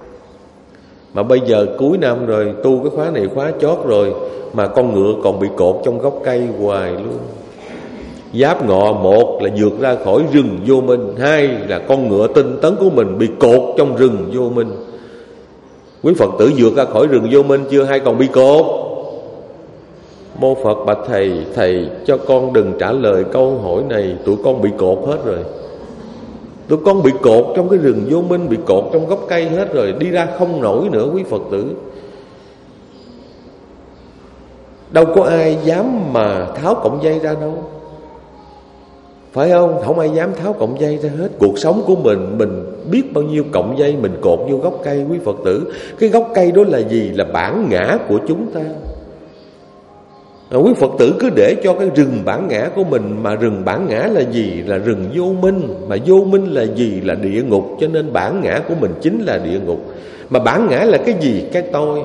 Mà bây giờ cuối năm rồi, tu cái khóa này khóa chót rồi, mà con ngựa còn bị cột trong gốc cây hoài luôn. Giáp Ngọ, một là vượt ra khỏi rừng vô minh, hai là con ngựa tinh tấn của mình bị cột trong rừng vô minh. Quý Phật tử vượt ra khỏi rừng vô minh chưa, hay còn bị cột? Mô Phật bạch thầy, thầy cho con đừng trả lời câu hỏi này, tụi con bị cột hết rồi. Tụi con bị cột trong cái rừng vô minh, bị cột trong gốc cây hết rồi, đi ra không nổi nữa quý Phật tử. Đâu có ai dám mà tháo cọng dây ra đâu, phải không? Không ai dám tháo cọng dây ra hết. Cuộc sống của mình, mình biết bao nhiêu cọng dây mình cột vô gốc cây quý Phật tử. Cái gốc cây đó là gì? Là bản ngã của chúng ta. À, quý Phật tử cứ để cho cái rừng bản ngã của mình. Mà rừng bản ngã là gì? Là rừng vô minh. Mà vô minh là gì? Là địa ngục. Cho nên bản ngã của mình chính là địa ngục. Mà bản ngã là cái gì? Cái tôi.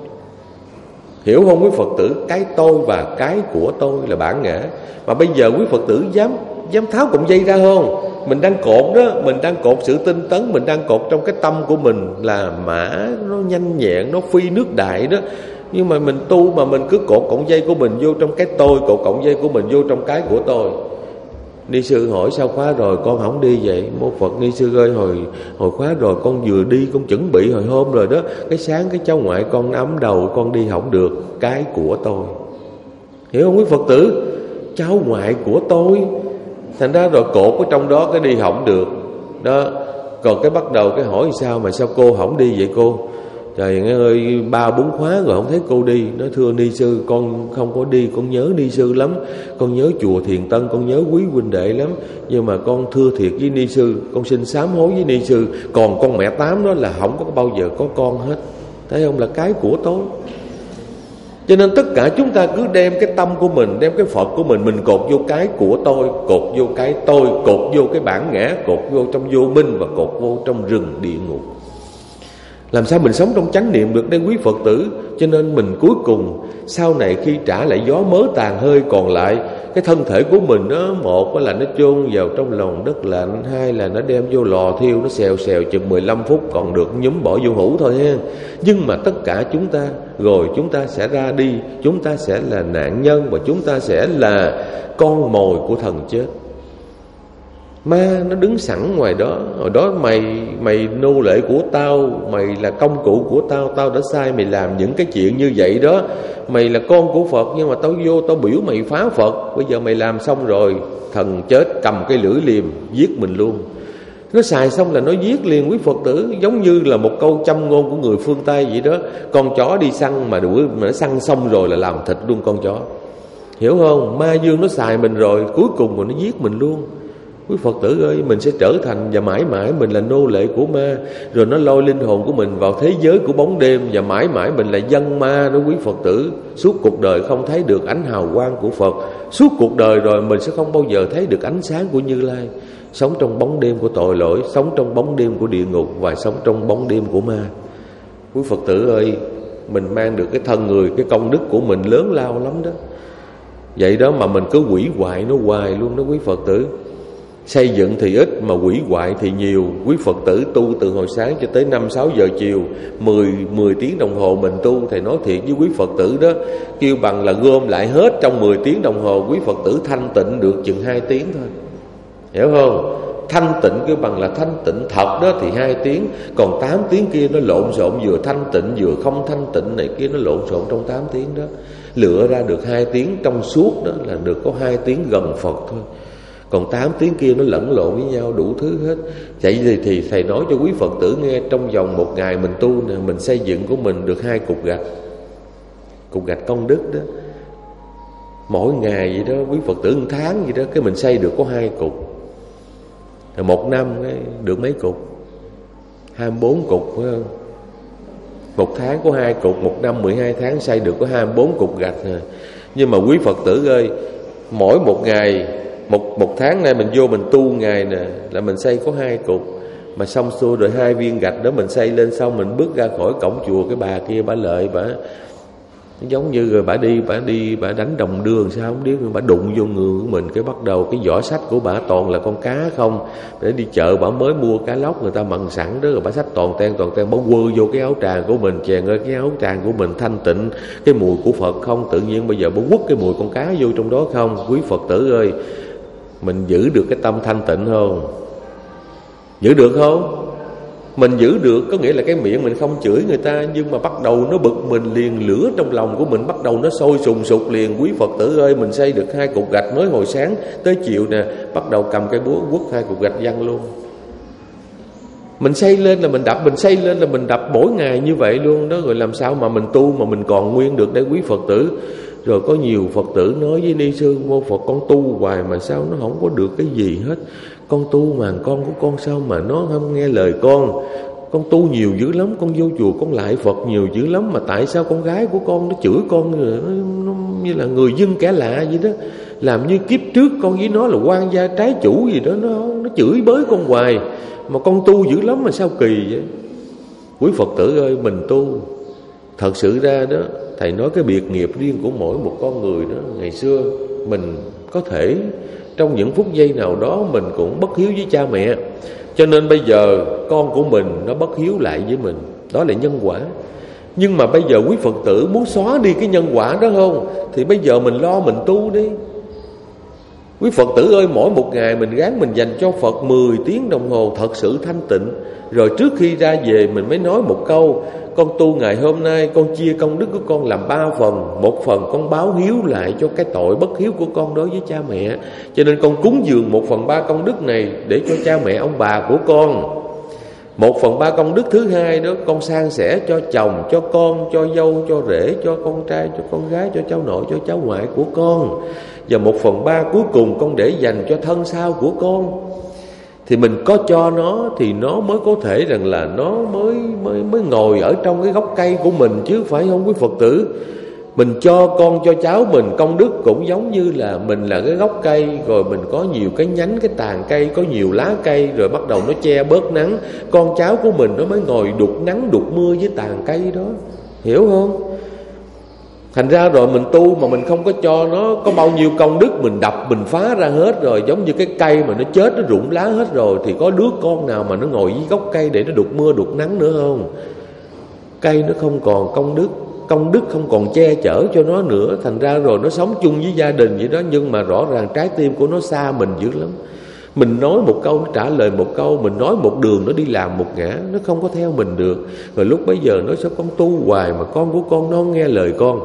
Hiểu không quý Phật tử? Cái tôi và cái của tôi là bản ngã. Mà bây giờ quý Phật tử dám dám tháo cọng dây ra không? Mình đang cột đó, mình đang cột sự tinh tấn, mình đang cột trong cái tâm của mình là mã nó nhanh nhẹn, nó phi nước đại đó. Nhưng mà mình tu mà mình cứ cột cọng dây của mình vô trong cái tôi, cột cọng dây của mình vô trong cái của tôi. Ni sư hỏi sao khóa rồi con không đi vậy? Mô Phật, ni sư ơi, hồi hồi khóa rồi con vừa đi, con chuẩn bị hồi hôm rồi đó. Cái sáng cái cháu ngoại con ấm đầu, con đi không được. Cái của tôi. Hiểu không quý Phật tử? Cháu ngoại của tôi. Thành ra rồi cột ở trong đó cái đi không được đó. Còn cái bắt đầu cái hỏi sao mà sao cô không đi vậy cô? Trời ơi, ba bốn khóa rồi không thấy cô đi. Nói thưa ni sư, con không có đi, con nhớ ni sư lắm, con nhớ chùa Thiền Tân, con nhớ quý huynh đệ lắm. Nhưng mà con thưa thiệt với ni sư, con xin sám hối với ni sư. Còn con mẹ Tám đó là không có bao giờ có con hết. Thấy không? Là cái của tôi. Cho nên tất cả chúng ta cứ đem cái tâm của mình, đem cái Phật của mình, mình cột vô cái của tôi, cột vô cái tôi, cột vô cái bản ngã, cột vô trong vô minh và cột vô trong rừng địa ngục. Làm sao mình sống trong chánh niệm được đây quý Phật tử? Cho nên mình cuối cùng sau này khi trả lại gió mớ tàn hơi còn lại, cái thân thể của mình đó, một là nó chôn vào trong lòng đất lạnh, hai là nó đem vô lò thiêu, nó xèo xèo chừng mười lăm phút còn được nhúm bỏ vô hũ thôi ha. Nhưng mà tất cả chúng ta rồi chúng ta sẽ ra đi, chúng ta sẽ là nạn nhân và chúng ta sẽ là con mồi của thần chết. Ma nó đứng sẵn ngoài đó. Hồi đó mày mày nô lệ của tao, mày là công cụ của tao, tao đã sai mày làm những cái chuyện như vậy đó. Mày là con của Phật nhưng mà tao vô tao biểu mày phá Phật. Bây giờ mày làm xong rồi, thần chết cầm cái lưỡi liềm giết mình luôn. Nó xài xong là nó giết liền quý Phật tử. Giống như là một câu châm ngôn của người phương Tây vậy đó. Con chó đi săn mà đuổi mà nó săn xong rồi là làm thịt luôn con chó. Hiểu không? Ma dương nó xài mình rồi, cuối cùng rồi nó giết mình luôn. Quý Phật tử ơi, mình sẽ trở thành và mãi mãi mình là nô lệ của ma. Rồi nó lôi linh hồn của mình vào thế giới của bóng đêm, và mãi mãi mình là dân ma đó quý Phật tử. Suốt cuộc đời không thấy được ánh hào quang của Phật. Suốt cuộc đời rồi mình sẽ không bao giờ thấy được ánh sáng của Như Lai. Sống trong bóng đêm của tội lỗi, sống trong bóng đêm của địa ngục, và sống trong bóng đêm của ma. Quý Phật tử ơi, mình mang được cái thân người, cái công đức của mình lớn lao lắm đó. Vậy đó mà mình cứ hủy hoại nó hoài luôn đó quý Phật tử. Xây dựng thì ít mà hủy hoại thì nhiều. Quý Phật tử tu từ hồi sáng cho tới năm sáu giờ chiều, mười, mười tiếng đồng hồ mình tu. Thầy nói thiệt với quý Phật tử đó, kêu bằng là gom lại hết trong mười tiếng đồng hồ, quý Phật tử thanh tịnh được chừng hai tiếng thôi. Hiểu không? Thanh tịnh kêu bằng là thanh tịnh thật đó thì hai tiếng. Còn tám tiếng kia nó lộn xộn, vừa thanh tịnh vừa không thanh tịnh này kia, nó lộn xộn trong tám tiếng đó. Lựa ra được hai tiếng trong suốt đó là được có hai tiếng gần Phật thôi. Còn tám tiếng kia nó lẫn lộn với nhau đủ thứ hết. Vậy thì, thì thầy nói cho quý Phật tử nghe, trong vòng một ngày mình tu nè, mình xây dựng của mình được hai cục gạch, cục gạch công đức đó. Mỗi ngày vậy đó quý Phật tử, một tháng vậy đó, cái mình xây được có hai cục. Rồi một năm được mấy cục? hai mươi bốn cục phải không? Một tháng có hai cục, một năm mười hai tháng xây được có hai mươi bốn cục gạch nè. Nhưng mà quý Phật tử ơi, mỗi một ngày, Một, một tháng nay mình vô mình tu ngày nè, là mình xây có hai cục. Mà xong xuôi rồi hai viên gạch đó mình xây lên xong, mình bước ra khỏi cổng chùa, cái bà kia bà lợi bà giống như rồi bà đi bà đi bà đánh đồng đường sao không biết, bà đụng vô người của mình, cái bắt đầu cái vỏ sách của bà toàn là con cá không. Để đi chợ bà mới mua cá lóc người ta mần sẵn đó, rồi bà xách toàn ten toàn ten, bà quơ vô cái áo tràng của mình. Chèn ơi, cái áo tràng của mình thanh tịnh cái mùi của Phật không, tự nhiên bây giờ bà quất cái mùi con cá vô trong đó không. Quý Phật tử ơi, mình giữ được cái tâm thanh tịnh không? Giữ được không? Mình giữ được có nghĩa là cái miệng mình không chửi người ta, nhưng mà bắt đầu nó bực mình liền, lửa trong lòng của mình bắt đầu nó sôi sùng sục liền. Quý Phật tử ơi, mình xây được hai cục gạch mới hồi sáng tới chiều nè, bắt đầu cầm cái búa quất hai cục gạch văng luôn. Mình xây lên là mình đập, mình xây lên là mình đập mỗi ngày như vậy luôn đó. Rồi làm sao mà mình tu mà mình còn nguyên được đây quý Phật tử? Rồi có nhiều Phật tử nói với Ni Sư: Mô Phật, con tu hoài mà sao nó không có được cái gì hết. Con tu mà con của con sao mà nó không nghe lời con. Con tu nhiều dữ lắm, con vô chùa con lại Phật nhiều dữ lắm, mà tại sao con gái của con nó chửi con nó, nó như là người dân kẻ lạ vậy đó. Làm như kiếp trước con với nó là quan gia trái chủ gì đó, nó nó chửi bới con hoài. Mà con tu dữ lắm mà sao kỳ vậy? Quý Phật tử ơi, mình tu thật sự ra đó, thầy nói cái biệt nghiệp riêng của mỗi một con người đó. Ngày xưa mình có thể trong những phút giây nào đó mình cũng bất hiếu với cha mẹ, cho nên bây giờ con của mình nó bất hiếu lại với mình. Đó là nhân quả. Nhưng mà bây giờ quý Phật tử muốn xóa đi cái nhân quả đó không, thì bây giờ mình lo mình tu đi. Quý Phật tử ơi, mỗi một ngày mình gắng mình dành cho Phật mười tiếng đồng hồ thật sự thanh tịnh. Rồi trước khi ra về mình mới nói một câu: con tu ngày hôm nay con chia công đức của con làm ba phần. Một phần con báo hiếu lại cho cái tội bất hiếu của con đối với cha mẹ, cho nên con cúng dường một phần ba công đức này để cho cha mẹ ông bà của con. Một phần ba công đức thứ hai đó con san sẻ cho chồng, cho con, cho dâu, cho rể, cho con trai, cho con gái, cho cháu nội, cho cháu ngoại của con. Và một phần ba cuối cùng con để dành cho thân sau của con. Thì mình có cho nó thì nó mới có thể rằng là nó mới mới mới ngồi ở trong cái gốc cây của mình chứ, phải không quý Phật tử? Mình cho con cho cháu mình công đức cũng giống như là mình là cái gốc cây, rồi mình có nhiều cái nhánh, cái tàn cây, có nhiều lá cây, rồi bắt đầu nó che bớt nắng. Con cháu của mình nó mới ngồi đục nắng đục mưa với tàn cây đó, hiểu không? Thành ra rồi mình tu mà mình không có cho nó, có bao nhiêu công đức mình đập mình phá ra hết rồi. Giống như cái cây mà nó chết, nó rụng lá hết rồi, thì có đứa con nào mà nó ngồi dưới gốc cây để nó đục mưa đục nắng nữa không? Cây nó không còn công đức, công đức không còn che chở cho nó nữa. Thành ra rồi nó sống chung với gia đình vậy đó, nhưng mà rõ ràng trái tim của nó xa mình dữ lắm. Mình nói một câu nó trả lời một câu, mình nói một đường nó đi làm một ngã, nó không có theo mình được. Rồi lúc bấy giờ nói sao con tu hoài mà con của con nó không nghe lời con.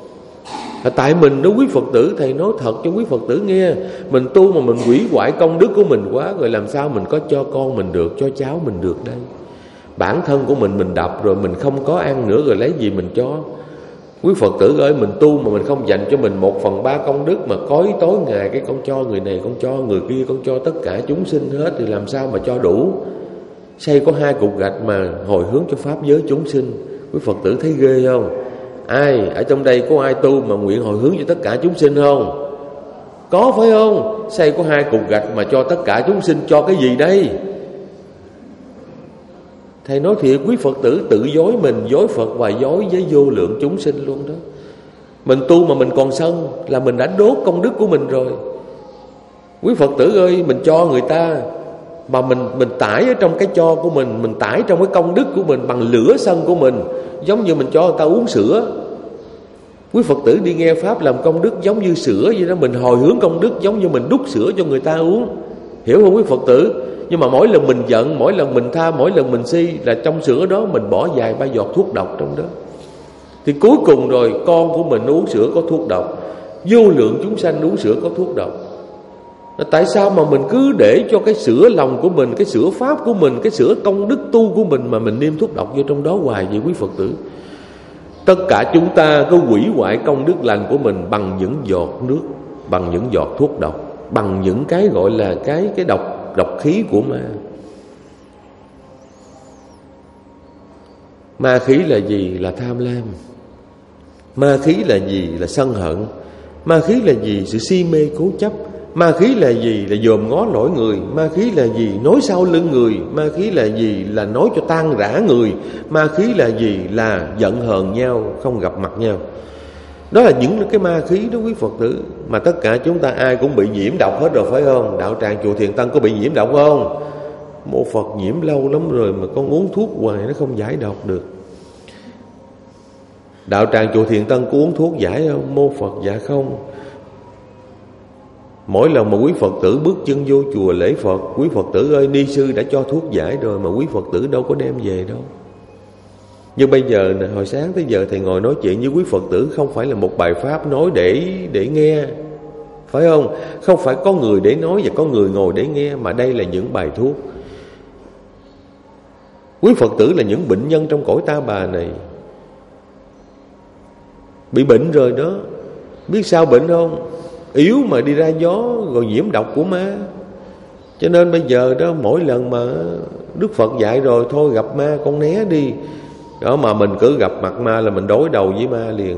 À, tại mình đó quý Phật tử, thầy nói thật cho quý Phật tử nghe, mình tu mà mình hủy hoại công đức của mình quá, rồi làm sao mình có cho con mình được, cho cháu mình được đây? Bản thân của mình mình đập rồi, mình không có ăn nữa rồi lấy gì mình cho? Quý Phật tử ơi, mình tu mà mình không dành cho mình một phần ba công đức, mà cõi tối ngày cái con cho người này, con cho người kia, con cho tất cả chúng sinh hết, thì làm sao mà cho đủ? Xây có hai cục gạch mà hồi hướng cho pháp giới chúng sinh. Quý Phật tử thấy ghê không? Ai ở trong đây có ai tu mà nguyện hồi hướng cho tất cả chúng sinh không? Có phải không? Xây có hai cục gạch mà cho tất cả chúng sinh, cho cái gì đây? Thầy nói thiệt, quý Phật tử tự dối mình, dối Phật và dối với vô lượng chúng sinh luôn đó. Mình tu mà mình còn sân là mình đã đốt công đức của mình rồi. Quý Phật tử ơi, mình cho người ta mà mình mình tải ở trong cái cho của mình, mình tải trong cái công đức của mình bằng lửa sân của mình. Giống như mình cho người ta uống sữa. Quý Phật tử đi nghe pháp làm công đức giống như sữa vậy đó, mình hồi hướng công đức giống như mình đút sữa cho người ta uống. Hiểu không quý Phật tử? Nhưng mà mỗi lần mình giận, mỗi lần mình tha, mỗi lần mình si là trong sữa đó mình bỏ vài ba giọt thuốc độc trong đó. Thì cuối cùng rồi con của mình uống sữa có thuốc độc, vô lượng chúng sanh uống sữa có thuốc độc. Tại sao mà mình cứ để cho cái sữa lòng của mình, cái sữa pháp của mình, cái sữa công đức tu của mình mà mình nêm thuốc độc vô trong đó hoài vậy quý Phật tử? Tất cả chúng ta có hủy hoại công đức lành của mình bằng những giọt nước, bằng những giọt thuốc độc, bằng những cái gọi là cái cái độc độc khí của ma. Ma khí là gì? Là tham lam. Ma khí là gì? Là sân hận. Ma khí là gì? Sự si mê cố chấp. Ma khí là gì? Là dòm ngó lỗi người. Ma khí là gì? Nói sau lưng người. Ma khí là gì? Là nói cho tan rã người. Ma khí là gì? Là giận hờn nhau, không gặp mặt nhau. Đó là những cái ma khí đó quý Phật tử. Mà tất cả chúng ta ai cũng bị nhiễm độc hết rồi phải không? Đạo tràng chùa Thiền Tân có bị nhiễm độc không? Mô Phật nhiễm lâu lắm rồi mà con uống thuốc hoài nó không giải độc được. Đạo tràng chùa Thiền Tân có uống thuốc giải không? Mô Phật dạ không. Mỗi lần mà quý Phật tử bước chân vô chùa lễ Phật, quý Phật tử ơi, ni sư đã cho thuốc giải rồi mà quý Phật tử đâu có đem về đâu. Nhưng bây giờ hồi sáng tới giờ thầy ngồi nói chuyện với quý Phật tử không phải là một bài pháp nói để để nghe, phải không? Không phải có người để nói và có người ngồi để nghe, mà đây là những bài thuốc. Quý Phật tử là những bệnh nhân trong cõi ta bà này, bị bệnh rồi đó. Biết sao bệnh không? Yếu mà đi ra gió rồi nhiễm độc của ma. Cho nên bây giờ đó, mỗi lần mà Đức Phật dạy rồi, thôi gặp ma con né đi. Đó mà mình cứ gặp mặt ma là mình đối đầu với ma liền.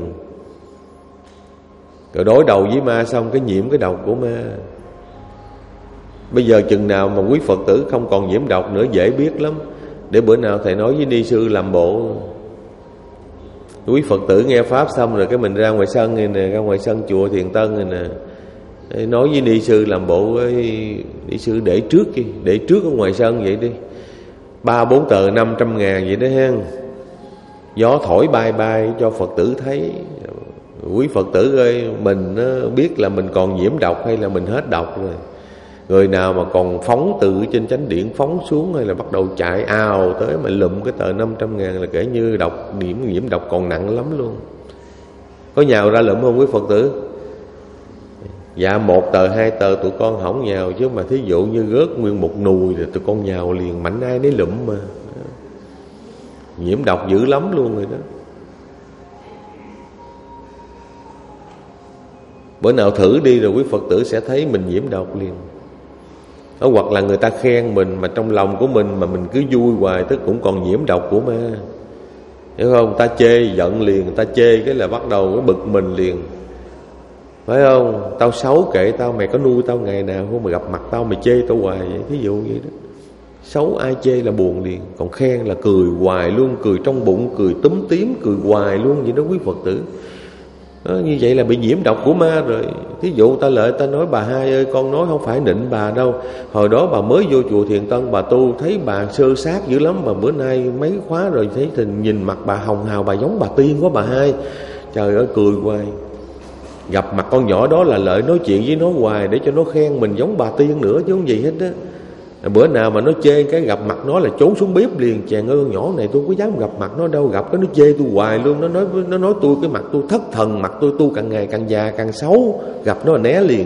Rồi đối đầu với ma xong cái nhiễm cái độc của ma. Bây giờ chừng nào mà quý Phật tử không còn nhiễm độc nữa dễ biết lắm. Để bữa nào thầy nói với ni sư làm bộ. Quý Phật tử nghe Pháp xong rồi cái mình ra ngoài sân này nè, ra ngoài sân chùa Thiền Tân này nè, nói với ni sư làm bộ với ni sư để trước đi, để trước ở ngoài sân vậy đi, ba bốn tờ năm trăm ngàn vậy đó hen. Gió thổi bay bay cho Phật tử thấy. Quý Phật tử ơi, mình biết là mình còn nhiễm độc hay là mình hết độc rồi. Người nào mà còn phóng từ trên chánh điện phóng xuống hay là bắt đầu chạy ào tới mà lụm cái tờ năm trăm ngàn là kể như độc, nhiễm nhiễm độc còn nặng lắm luôn. Có nhào ra lụm không quý Phật tử? Dạ một tờ hai tờ tụi con hỏng nhào, chứ mà thí dụ như rớt nguyên một nùi thì tụi con nhào liền, mạnh ai nấy lụm mà. Nhiễm độc dữ lắm luôn rồi đó. Bữa nào thử đi rồi quý Phật tử sẽ thấy mình nhiễm độc liền. Đó, hoặc là người ta khen mình mà trong lòng của mình mà mình cứ vui hoài, tức cũng còn nhiễm độc của ma. Hiểu không? Ta chê giận liền, ta chê cái là bắt đầu cái bực mình liền. Phải không? Tao xấu kệ tao, mày có nuôi tao ngày nào không mà gặp mặt tao mày chê tao hoài vậy. Ví dụ vậy đó. Xấu ai chê là buồn liền, còn khen là cười hoài luôn, cười trong bụng, cười túm tím, cười hoài luôn vậy đó quý Phật tử. Đó, như vậy là bị nhiễm độc của ma rồi. Thí dụ ta lợi ta nói bà Hai ơi, con nói không phải nịnh bà đâu. Hồi đó bà mới vô chùa Thiền Tân bà tu, thấy bà sơ sát dữ lắm. Mà bữa nay mấy khóa rồi thấy thì nhìn mặt bà hồng hào, bà giống bà tiên quá bà Hai. Trời ơi cười hoài. Gặp mặt con nhỏ đó là lợi nói chuyện với nó hoài để cho nó khen mình giống bà tiên nữa chứ không gì hết á. Bữa nào mà nó chê cái gặp mặt nó là trốn xuống bếp liền. Chàng ơi, nhỏ này tôi có dám gặp mặt nó đâu, gặp cái nó chê tôi hoài luôn. Nó nói nó nói tôi cái mặt tôi thất thần, mặt tôi tu càng ngày càng già càng xấu, gặp nó là né liền.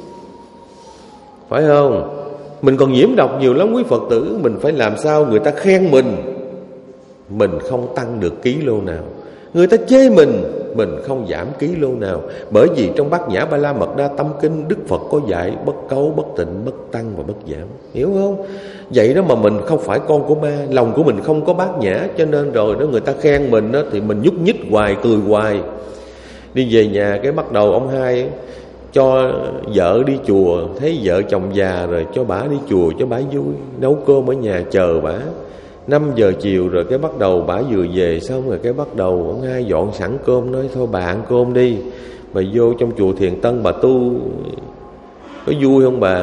Phải không? Mình còn nhiễm độc nhiều lắm quý Phật tử. Mình phải làm sao người ta khen mình, mình không tăng được ký lô nào. Người ta chê mình, mình không giảm ký lô nào. Bởi vì trong Bát Nhã Ba La Mật Đa Tâm Kinh, Đức Phật có dạy bất cấu, bất tịnh, bất tăng và bất giảm. Hiểu không? Vậy đó mà mình không phải con của ma, lòng của mình không có bát nhã. Cho nên rồi đó người ta khen mình đó, thì mình nhúc nhích hoài, cười hoài. Đi về nhà cái bắt đầu ông Hai ấy, cho vợ đi chùa. Thấy vợ chồng già rồi cho bả đi chùa cho bả vui. Nấu cơm ở nhà chờ bả. Năm giờ chiều rồi cái bắt đầu bả vừa về xong rồi cái bắt đầu ông Hai dọn sẵn cơm, nói thôi bà ăn cơm đi, bà vô trong chùa Thiền Tân bà tu có vui không bà?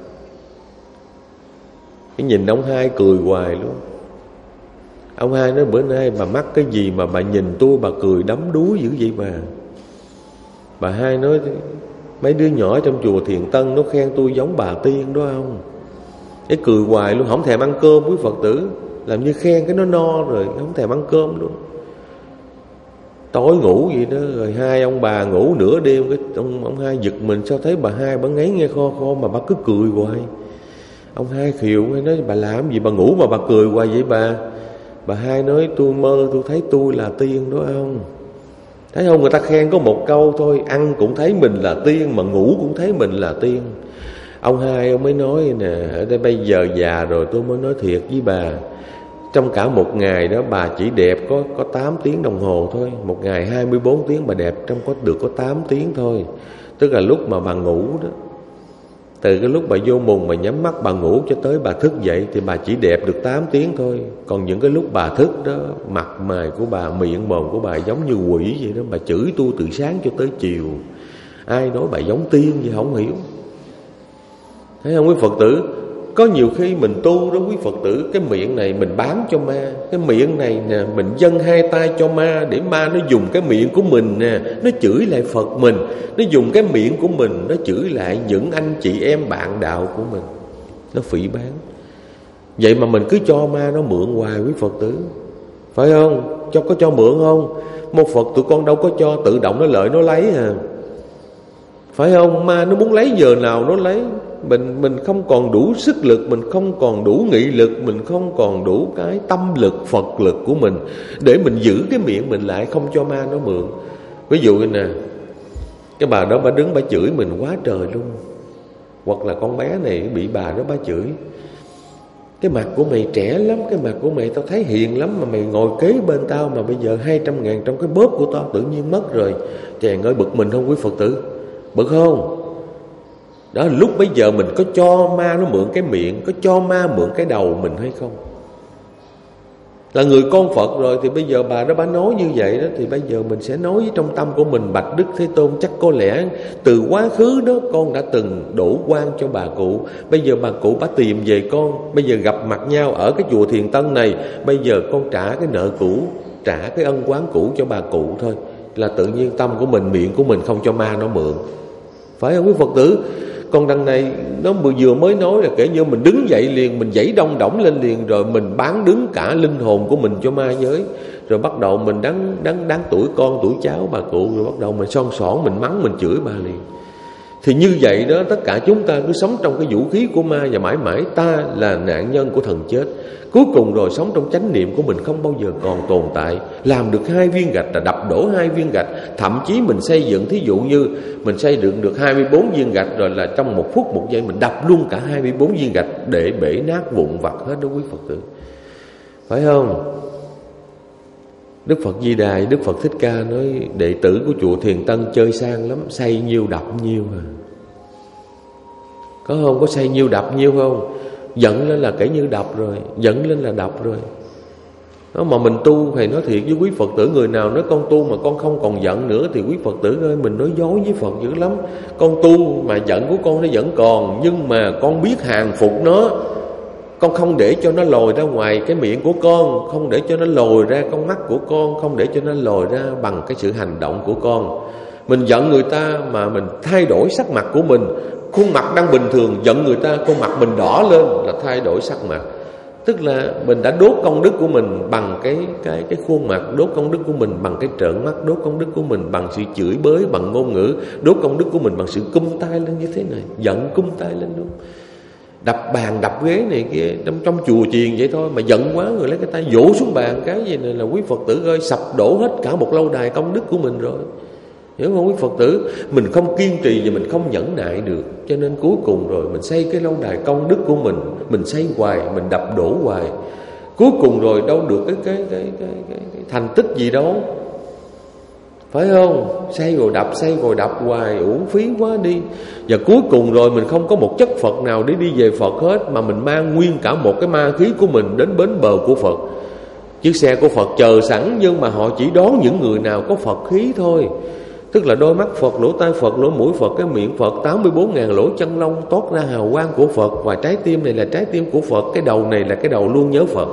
Cái nhìn ông Hai cười hoài luôn. Ông Hai nói bữa nay bà mắc cái gì mà bà nhìn tôi bà cười đắm đuối dữ vậy bà? Bà Hai nói mấy đứa nhỏ trong chùa Thiền Tân nó khen tôi giống bà tiên đó không? Cái cười hoài luôn, không thèm ăn cơm quý Phật tử. Làm như khen cái nó no rồi không thèm ăn cơm luôn. Tối ngủ vậy đó. Rồi hai ông bà ngủ nửa đêm, cái ông, ông Hai giật mình, sao thấy bà Hai bà ngáy nghe kho kho mà bà cứ cười hoài. Ông Hai khiều hay nói bà làm gì bà ngủ mà bà cười hoài vậy bà? Bà Hai nói tôi mơ tôi thấy tôi là tiên đó không? Thấy không, người ta khen có một câu thôi, ăn cũng thấy mình là tiên mà ngủ cũng thấy mình là tiên. Ông Hai ông mới nói nè, ở đây bây giờ già rồi tôi mới nói thiệt với bà. Trong cả một ngày đó bà chỉ đẹp có có tám tiếng đồng hồ thôi. Một ngày hai mươi bốn tiếng bà đẹp trong có được có tám tiếng thôi. Tức là lúc mà bà ngủ đó. Từ cái lúc bà vô mùng bà nhắm mắt bà ngủ cho tới bà thức dậy thì bà chỉ đẹp được tám tiếng thôi. Còn những cái lúc bà thức đó, mặt mày của bà, miệng mồm của bà giống như quỷ vậy đó. Bà chửi tôi từ sáng cho tới chiều. Ai nói bà giống tiên vậy không hiểu. Thấy không quý Phật tử? Có nhiều khi mình tu đó quý Phật tử, cái miệng này mình bán cho ma. Cái miệng này nè, mình dâng hai tay cho ma, để ma nó dùng cái miệng của mình nè, nó chửi lại Phật mình. Nó dùng cái miệng của mình, nó chửi lại những anh chị em bạn đạo của mình. Nó phỉ báng. Vậy mà mình cứ cho ma nó mượn hoài quý Phật tử. Phải không? Cho có cho mượn không? Một Phật tụi con đâu có cho, tự động nó lợi nó lấy à. Phải không? Ma nó muốn lấy giờ nào nó lấy. Mình mình không còn đủ sức lực, mình không còn đủ nghị lực, mình không còn đủ cái tâm lực, Phật lực của mình để mình giữ cái miệng mình lại, không cho ma nó mượn. Ví dụ như nè, Cái bà đó bà đứng bà chửi mình quá trời luôn. Hoặc là con bé này bị bà đó bà chửi: cái mặt của mày trẻ lắm, cái mặt của mày tao thấy hiền lắm, mà mày ngồi kế bên tao mà bây giờ hai trăm ngàn trong cái bóp của tao tự nhiên mất rồi. Chàng ơi, bực mình không quý Phật tử? Bực không? Đó, lúc bấy giờ mình có cho ma nó mượn cái miệng, có cho ma mượn cái đầu mình hay không? Là người con Phật rồi thì bây giờ bà đó bà nói như vậy đó, thì bây giờ mình sẽ nói với trong tâm của mình: bạch Đức Thế Tôn, chắc có lẽ từ quá khứ đó con đã từng đổ oan cho bà cụ. Bây giờ bà cụ bà tìm về con, bây giờ gặp mặt nhau ở cái chùa Thiền Tân này, bây giờ con trả cái nợ cũ, trả cái ân oán cũ cho bà cụ thôi. Là tự nhiên tâm của mình, miệng của mình không cho ma nó mượn. Phải không quý Phật tử? Còn đằng này nó vừa mới nói là kể như mình đứng dậy liền, mình dãy đông đỏng lên liền, rồi mình bán đứng cả linh hồn của mình cho ma giới. Rồi bắt đầu mình đáng, đáng, đáng tuổi con tuổi cháu bà cụ, rồi bắt đầu mình son sỏn, mình mắng, mình chửi bà liền. Thì như vậy đó, tất cả chúng ta cứ sống trong cái vũ khí của ma, và mãi mãi ta là nạn nhân của thần chết. Cuối cùng rồi sống trong chánh niệm của mình không bao giờ còn tồn tại. Làm được hai viên gạch là đập đổ hai viên gạch. Thậm chí mình xây dựng, thí dụ như mình xây dựng được hai mươi bốn viên gạch, rồi là trong một phút một giây mình đập luôn cả hai mươi bốn viên gạch để bể nát vụn vặt hết đó quý Phật tử. Phải không? Đức Phật Di Đà, Đức Phật Thích Ca nói đệ tử của chùa Thiền Tân chơi sang lắm, xây nhiêu đập nhiêu à. Có không? Có xây nhiêu đập nhiêu không? Giận lên là kể như đập rồi, giận lên là đập rồi. Đó mà mình tu, thầy nói thiệt với quý Phật tử, người nào nói con tu mà con không còn giận nữa thì quý Phật tử ơi, mình nói dối với Phật dữ lắm. Con tu mà giận của con nó vẫn còn, nhưng mà con biết hàng phục nó. Con không để cho nó lồi ra ngoài cái miệng của con, không để cho nó lồi ra con mắt của con, không để cho nó lồi ra bằng cái sự hành động của con. Mình giận người ta mà mình thay đổi sắc mặt của mình. Khuôn mặt đang bình thường, giận người ta khuôn mặt mình đỏ lên là thay đổi sắc mặt. Tức là mình đã đốt công đức của mình bằng cái cái cái khuôn mặt, đốt công đức của mình bằng cái trợn mắt, đốt công đức của mình bằng sự chửi bới, bằng ngôn ngữ, đốt công đức của mình bằng sự cung tay lên như thế này, giận cung tay lên luôn. Đập bàn đập ghế này kia, trong, trong chùa chiền vậy thôi mà giận quá rồi lấy cái tay vỗ xuống bàn cái gì này là quý Phật tử ơi, sập đổ hết cả một lâu đài công đức của mình rồi. Hiểu không quý Phật tử? Mình không kiên trì và mình không nhẫn nại được, cho nên cuối cùng rồi mình xây cái lâu đài công đức của mình, mình xây hoài, mình đập đổ hoài, cuối cùng rồi đâu được cái cái cái cái, cái, cái thành tích gì đâu. Phải không? Xây rồi đập, xây rồi đập hoài, uổng phí quá đi. Và cuối cùng rồi mình không có một chất Phật nào để đi về Phật hết, mà mình mang nguyên cả một cái ma khí của mình đến bến bờ của Phật. Chiếc xe của Phật chờ sẵn, nhưng mà họ chỉ đón những người nào có Phật khí thôi. Tức là đôi mắt Phật, lỗ tai Phật, lỗ mũi Phật, cái miệng Phật, tám mươi bốn ngàn lỗ chân lông toát ra hào quang của Phật. Và trái tim này là trái tim của Phật, cái đầu này là cái đầu luôn nhớ Phật.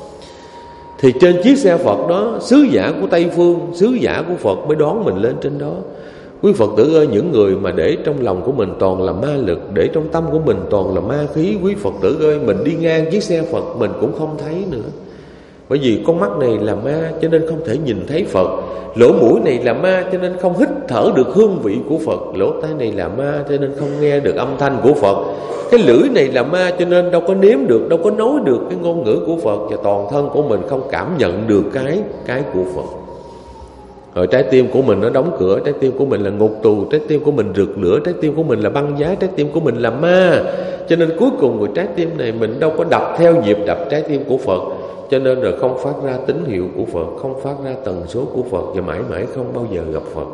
Thì trên chiếc xe Phật đó, sứ giả của Tây Phương, sứ giả của Phật mới đón mình lên trên đó. Quý Phật tử ơi, những người mà để trong lòng của mình toàn là ma lực, để trong tâm của mình toàn là ma khí, quý Phật tử ơi, mình đi ngang chiếc xe Phật mình cũng không thấy nữa. Bởi vì con mắt này là ma cho nên không thể nhìn thấy Phật. Lỗ mũi này là ma cho nên không hít thở được hương vị của Phật. Lỗ tai này là ma cho nên không nghe được âm thanh của Phật. Cái lưỡi này là ma cho nên đâu có nếm được, đâu có nói được cái ngôn ngữ của Phật. Và toàn thân của mình không cảm nhận được cái cái của Phật. Rồi trái tim của mình nó đóng cửa, trái tim của mình là ngục tù, trái tim của mình rực lửa, trái tim của mình là băng giá, trái tim của mình là ma. Cho nên cuối cùng của trái tim này mình đâu có đập theo nhịp đập trái tim của Phật. Cho nên rồi không phát ra tín hiệu của Phật, không phát ra tần số của Phật, và mãi mãi không bao giờ gặp Phật.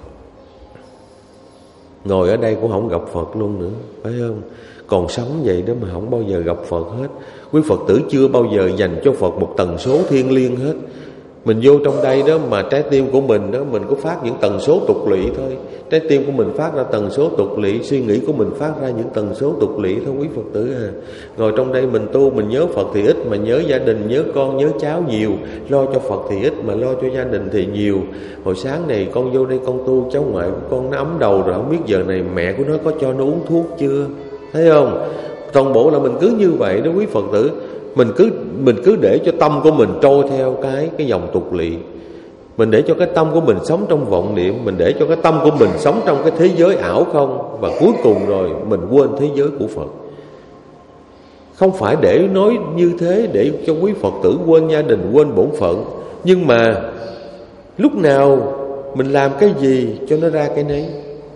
Ngồi ở đây cũng không gặp Phật luôn nữa, phải không? Còn sống vậy đó mà không bao giờ gặp Phật hết. Quý Phật tử chưa bao giờ dành cho Phật một tần số thiêng liêng hết. Mình vô trong đây đó mà trái tim của mình đó, mình có phát những tần số tục lỵ thôi. Trái tim của mình phát ra tần số tục lỵ, suy nghĩ của mình phát ra những tần số tục lỵ thôi quý Phật tử à. Ngồi trong đây mình tu, mình nhớ Phật thì ít, mà nhớ gia đình, nhớ con, nhớ cháu nhiều. Lo cho Phật thì ít, mà lo cho gia đình thì nhiều. Hồi sáng này con vô đây con tu, cháu ngoại của con nó ấm đầu rồi, không biết giờ này mẹ của nó có cho nó uống thuốc chưa. Thấy không? Toàn bộ là mình cứ như vậy đó quý Phật tử. Mình cứ mình cứ để cho tâm của mình trôi theo cái cái dòng tục lỵ. Mình để cho cái tâm của mình sống trong vọng niệm, mình để cho cái tâm của mình sống trong cái thế giới ảo không, và cuối cùng rồi mình quên thế giới của Phật. Không phải để nói như thế để cho quý Phật tử quên gia đình, quên bổn phận, nhưng mà lúc nào mình làm cái gì cho nó ra cái nấy.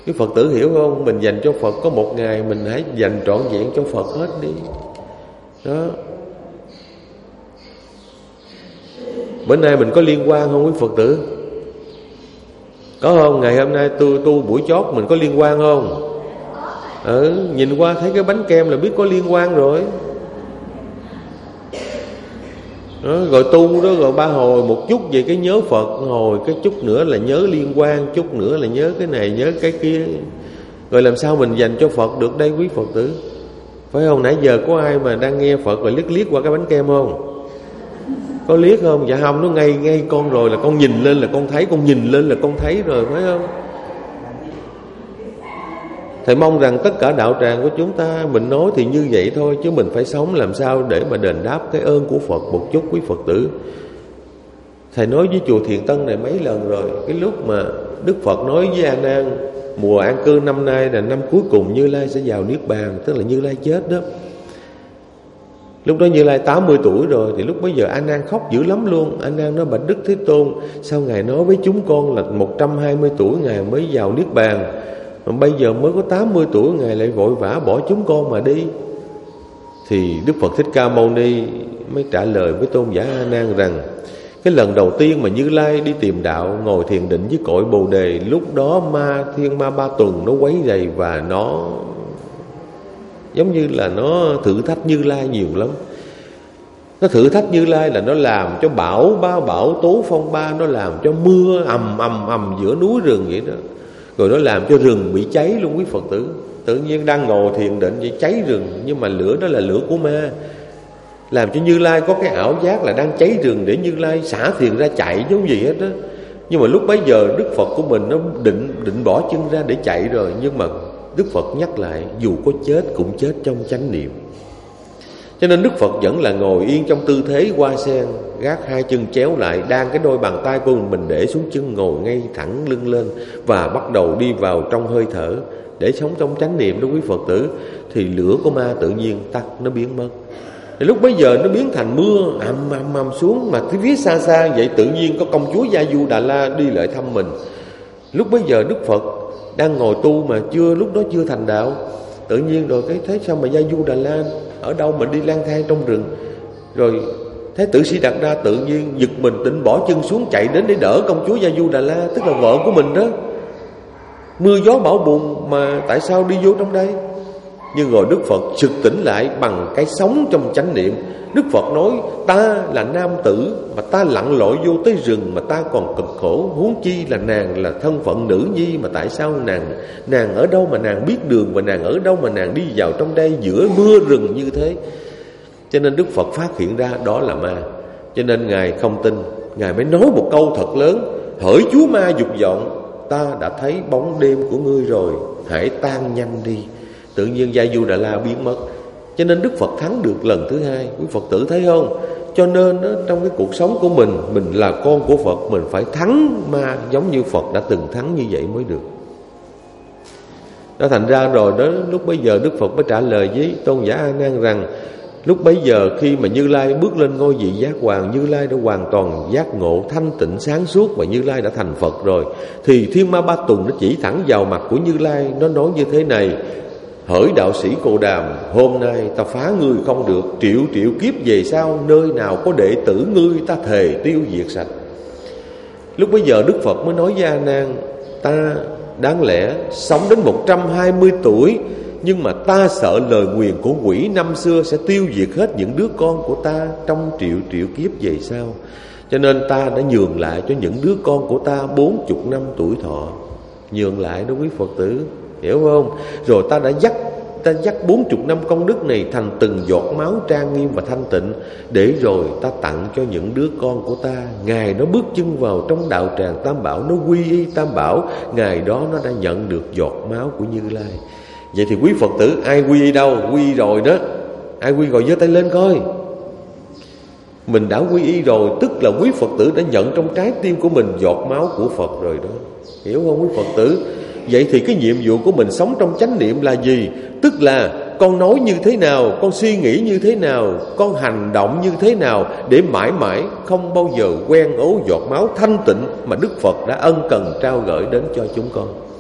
Cái Phật tử hiểu không? Mình dành cho Phật có một ngày, mình hãy dành trọn vẹn cho Phật hết đi. Đó. Bữa nay mình có liên quan không quý Phật tử? Có không? Ngày hôm nay tôi tu buổi chót mình có liên quan không? Ừ, nhìn qua thấy cái bánh kem là biết có liên quan rồi. Đó, rồi tu đó, rồi ba hồi một chút về cái nhớ Phật, hồi cái chút nữa là nhớ liên quan, chút nữa là nhớ cái này, nhớ cái kia. Rồi làm sao mình dành cho Phật được đây quý Phật tử? Phải không? Nãy giờ có ai mà đang nghe Phật rồi liếc liếc qua cái bánh kem không? Có liếc không? Dạ không, nó ngay ngay con rồi, là con nhìn lên là con thấy, con nhìn lên là con thấy rồi, phải không? Thầy mong rằng tất cả đạo tràng của chúng ta, mình nói thì như vậy thôi, chứ mình phải sống làm sao để mà đền đáp cái ơn của Phật một chút quý Phật tử. Thầy nói với chùa Thiền Tân này mấy lần rồi, cái lúc mà Đức Phật nói với A Nan mùa an cư năm nay là năm cuối cùng Như Lai sẽ vào Niết Bàn, tức là Như Lai chết đó. Lúc đó Như Lai tám mươi tuổi rồi, thì lúc bấy giờ A Nan khóc dữ lắm luôn. A Nan nói: bạch Đức Thế Tôn, sao Ngài nói với chúng con là một trăm hai mươi tuổi Ngài mới vào Niết Bàn, mà bây giờ mới có tám mươi tuổi Ngài lại vội vã bỏ chúng con mà đi? Thì Đức Phật Thích Ca Mâu Ni mới trả lời với tôn giả A Nan rằng: cái lần đầu tiên mà Như Lai đi tìm đạo, ngồi thiền định với cội Bồ Đề, lúc đó ma thiên ma ba tuần nó quấy rầy, và nó giống như là nó thử thách Như Lai nhiều lắm. Nó thử thách Như Lai là nó làm cho bão ba bão tố phong ba, nó làm cho mưa ầm ầm ầm giữa núi rừng vậy đó. Rồi nó làm cho rừng bị cháy luôn quý Phật tử. Tự nhiên đang ngồi thiền định vậy cháy rừng, nhưng mà lửa đó là lửa của ma, làm cho Như Lai có cái ảo giác là đang cháy rừng, để Như Lai xả thiền ra chạy giống gì hết đó. Nhưng mà lúc bấy giờ Đức Phật của mình nó định định bỏ chân ra để chạy rồi, nhưng mà Đức Phật nhắc lại dù có chết cũng chết trong chánh niệm. Cho nên Đức Phật vẫn là ngồi yên trong tư thế hoa sen, gác hai chân chéo lại, đan cái đôi bàn tay của mình để xuống chân, ngồi ngay thẳng lưng lên và bắt đầu đi vào trong hơi thở để sống trong chánh niệm đó quý Phật tử. Thì lửa của ma tự nhiên tắt, nó biến mất. Thì lúc bấy giờ nó biến thành mưa ầm ầm ầm xuống, mà cái phía xa xa vậy tự nhiên có công chúa Gia Du Đà La đi lại thăm mình. Lúc bấy giờ Đức Phật đang ngồi tu mà chưa lúc đó chưa thành đạo, tự nhiên rồi cái thấy sao mà Gia Du Đà La ở đâu mà đi lang thang trong rừng. Rồi Thái tử Sĩ Đạt Đa tự nhiên giật mình tỉnh, bỏ chân xuống chạy đến để đỡ công chúa Gia Du Đà La, tức là vợ của mình đó. Mưa gió bão bùng mà tại sao đi vô trong đây? Nhưng rồi Đức Phật sực tỉnh lại bằng cái sống trong chánh niệm. Đức Phật nói: ta là nam tử mà ta lặn lội vô tới rừng mà ta còn cực khổ, huống chi là nàng là thân phận nữ nhi, mà tại sao nàng nàng ở đâu mà nàng biết đường, và nàng ở đâu mà nàng đi vào trong đây giữa mưa rừng như thế? Cho nên Đức Phật phát hiện ra đó là ma. Cho nên Ngài không tin, Ngài mới nói một câu thật lớn: hỡi chúa ma dục vọng, ta đã thấy bóng đêm của ngươi rồi, hãy tan nhanh đi. Tự nhiên Gia Du Đà La biến mất. Cho nên Đức Phật thắng được lần thứ hai. Quý Phật tử thấy không? Cho nên đó, trong cái cuộc sống của mình, mình là con của Phật, mình phải thắng ma giống như Phật đã từng thắng như vậy mới được. Đó, thành ra rồi đó, lúc bấy giờ Đức Phật mới trả lời với tôn giả A Nan rằng: lúc bấy giờ khi mà Như Lai bước lên ngôi vị giác hoàng, Như Lai đã hoàn toàn giác ngộ thanh tịnh sáng suốt, và Như Lai đã thành Phật rồi. Thì thiên ma ba tuần nó chỉ thẳng vào mặt của Như Lai, nó nói như thế này: hỡi đạo sĩ Cồ Đàm, hôm nay ta phá ngươi không được, triệu triệu kiếp về sau nơi nào có đệ tử ngươi ta thề tiêu diệt sạch. Lúc bấy giờ Đức Phật mới nói với A Nan: ta đáng lẽ sống đến một trăm hai mươi tuổi, nhưng mà ta sợ lời nguyền của quỷ năm xưa sẽ tiêu diệt hết những đứa con của ta trong triệu triệu kiếp về sau. Cho nên ta đã nhường lại cho những đứa con của ta bốn chục năm tuổi thọ. Nhường lại đó quý Phật tử, hiểu không? Rồi ta đã dắt ta dắt bốn chục năm công đức này thành từng giọt máu trang nghiêm và thanh tịnh, để rồi ta tặng cho những đứa con của ta. Ngày nó bước chân vào trong đạo tràng Tam Bảo, nó quy y Tam Bảo, ngày đó nó đã nhận được giọt máu của Như Lai. Vậy thì quý Phật tử ai quy y đâu? Quy y rồi đó. Ai quy rồi giơ tay lên coi. Mình đã quy y rồi, tức là quý Phật tử đã nhận trong trái tim của mình giọt máu của Phật rồi đó. Hiểu không quý Phật tử? Vậy thì cái nhiệm vụ của mình sống trong chánh niệm là gì? Tức là con nói như thế nào, con suy nghĩ như thế nào, con hành động như thế nào, để mãi mãi không bao giờ quen ố giọt máu thanh tịnh mà Đức Phật đã ân cần trao gửi đến cho chúng con.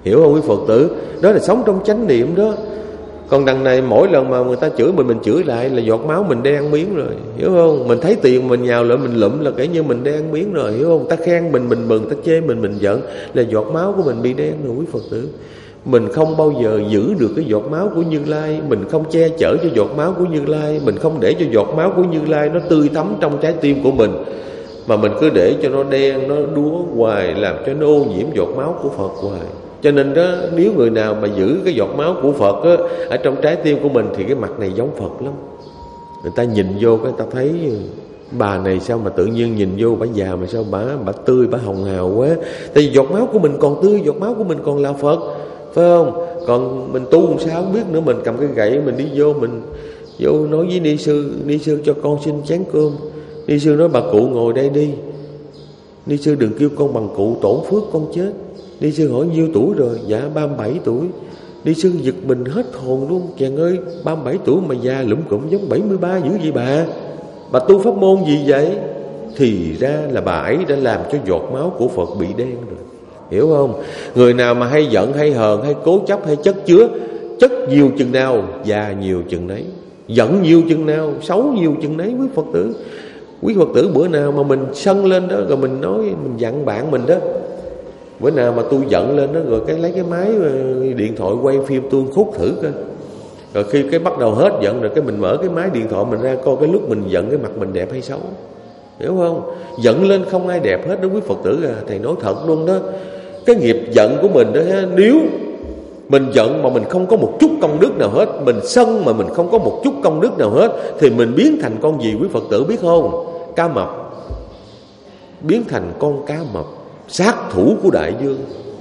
Hiểu không quý Phật tử? Đó là sống trong chánh niệm đó. Còn đằng này mỗi lần mà người ta chửi mình, mình chửi lại là giọt máu mình đang ăn miếng rồi. Hiểu không? Mình thấy tiền mình nhào lại mình lụm là kể như mình đang ăn miếng rồi. Hiểu không? Ta khen mình, mình mừng, ta chê mình, mình giận là giọt máu của mình bị đen rồi quý Phật tử. Mình không bao giờ giữ được cái giọt máu của Như Lai. Mình không che chở cho giọt máu của Như Lai. Mình không để cho giọt máu của Như Lai nó tươi thắm trong trái tim của mình, mà mình cứ để cho nó đen, nó đúa hoài, làm cho nó ô nhiễm giọt máu của Phật hoài. Cho nên đó, nếu người nào mà giữ cái giọt máu của Phật á, ở trong trái tim của mình thì cái mặt này giống Phật lắm. Người ta nhìn vô cái ta thấy bà này sao mà tự nhiên nhìn vô bà già mà sao bà bà tươi, bà hồng hào quá. Tại vì giọt máu của mình còn tươi, giọt máu của mình còn là Phật, phải không? Còn mình tu làm sao không biết nữa. Mình cầm cái gậy mình đi vô, mình vô nói với ni sư: ni sư cho con xin chén cơm. Ni sư nói: bà cụ ngồi đây đi. Ni sư đừng kêu con bằng cụ, tổn phước con chết. Ni sư hỏi: nhiêu tuổi rồi? Dạ ba mươi bảy tuổi. Ni sư giật mình hết hồn luôn. Chàng ơi, ba mươi bảy tuổi mà già lụm cụm giống bảy mươi ba dữ vậy bà? Bà tu pháp môn gì vậy? Thì ra là bà ấy đã làm cho giọt máu của Phật bị đen rồi. Hiểu không? Người nào mà hay giận, hay hờn, hay cố chấp, hay chất chứa, chất nhiều chừng nào già nhiều chừng nấy, giận nhiều chừng nào xấu nhiều chừng nấy quý Phật tử. Quý Phật tử bữa nào mà mình sân lên đó, rồi mình nói, mình dặn bạn mình đó, bữa nào mà tôi giận lên đó, rồi cái lấy cái máy điện thoại quay phim tôi khúc thử coi. Rồi khi cái bắt đầu hết giận rồi, cái mình mở cái máy điện thoại mình ra coi cái lúc mình giận cái mặt mình đẹp hay xấu. Hiểu không? Giận lên không ai đẹp hết đó quý Phật tử à. Thầy nói thật luôn đó. Cái nghiệp giận của mình đó ha, nếu mình giận mà mình không có một chút công đức nào hết, mình sân mà mình không có một chút công đức nào hết, thì mình biến thành con gì quý Phật tử biết không? Cá mập. Biến thành con cá mập, sát thủ của đại dương.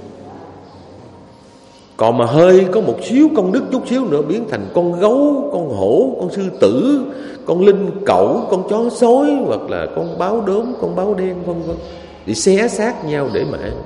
Còn mà hơi có một xíu công đức chút xíu nữa, biến thành con gấu, con hổ, con sư tử, con linh cẩu, con chó sói, hoặc là con báo đốm, con báo đen, vân vân, để xé xác nhau để mà ăn.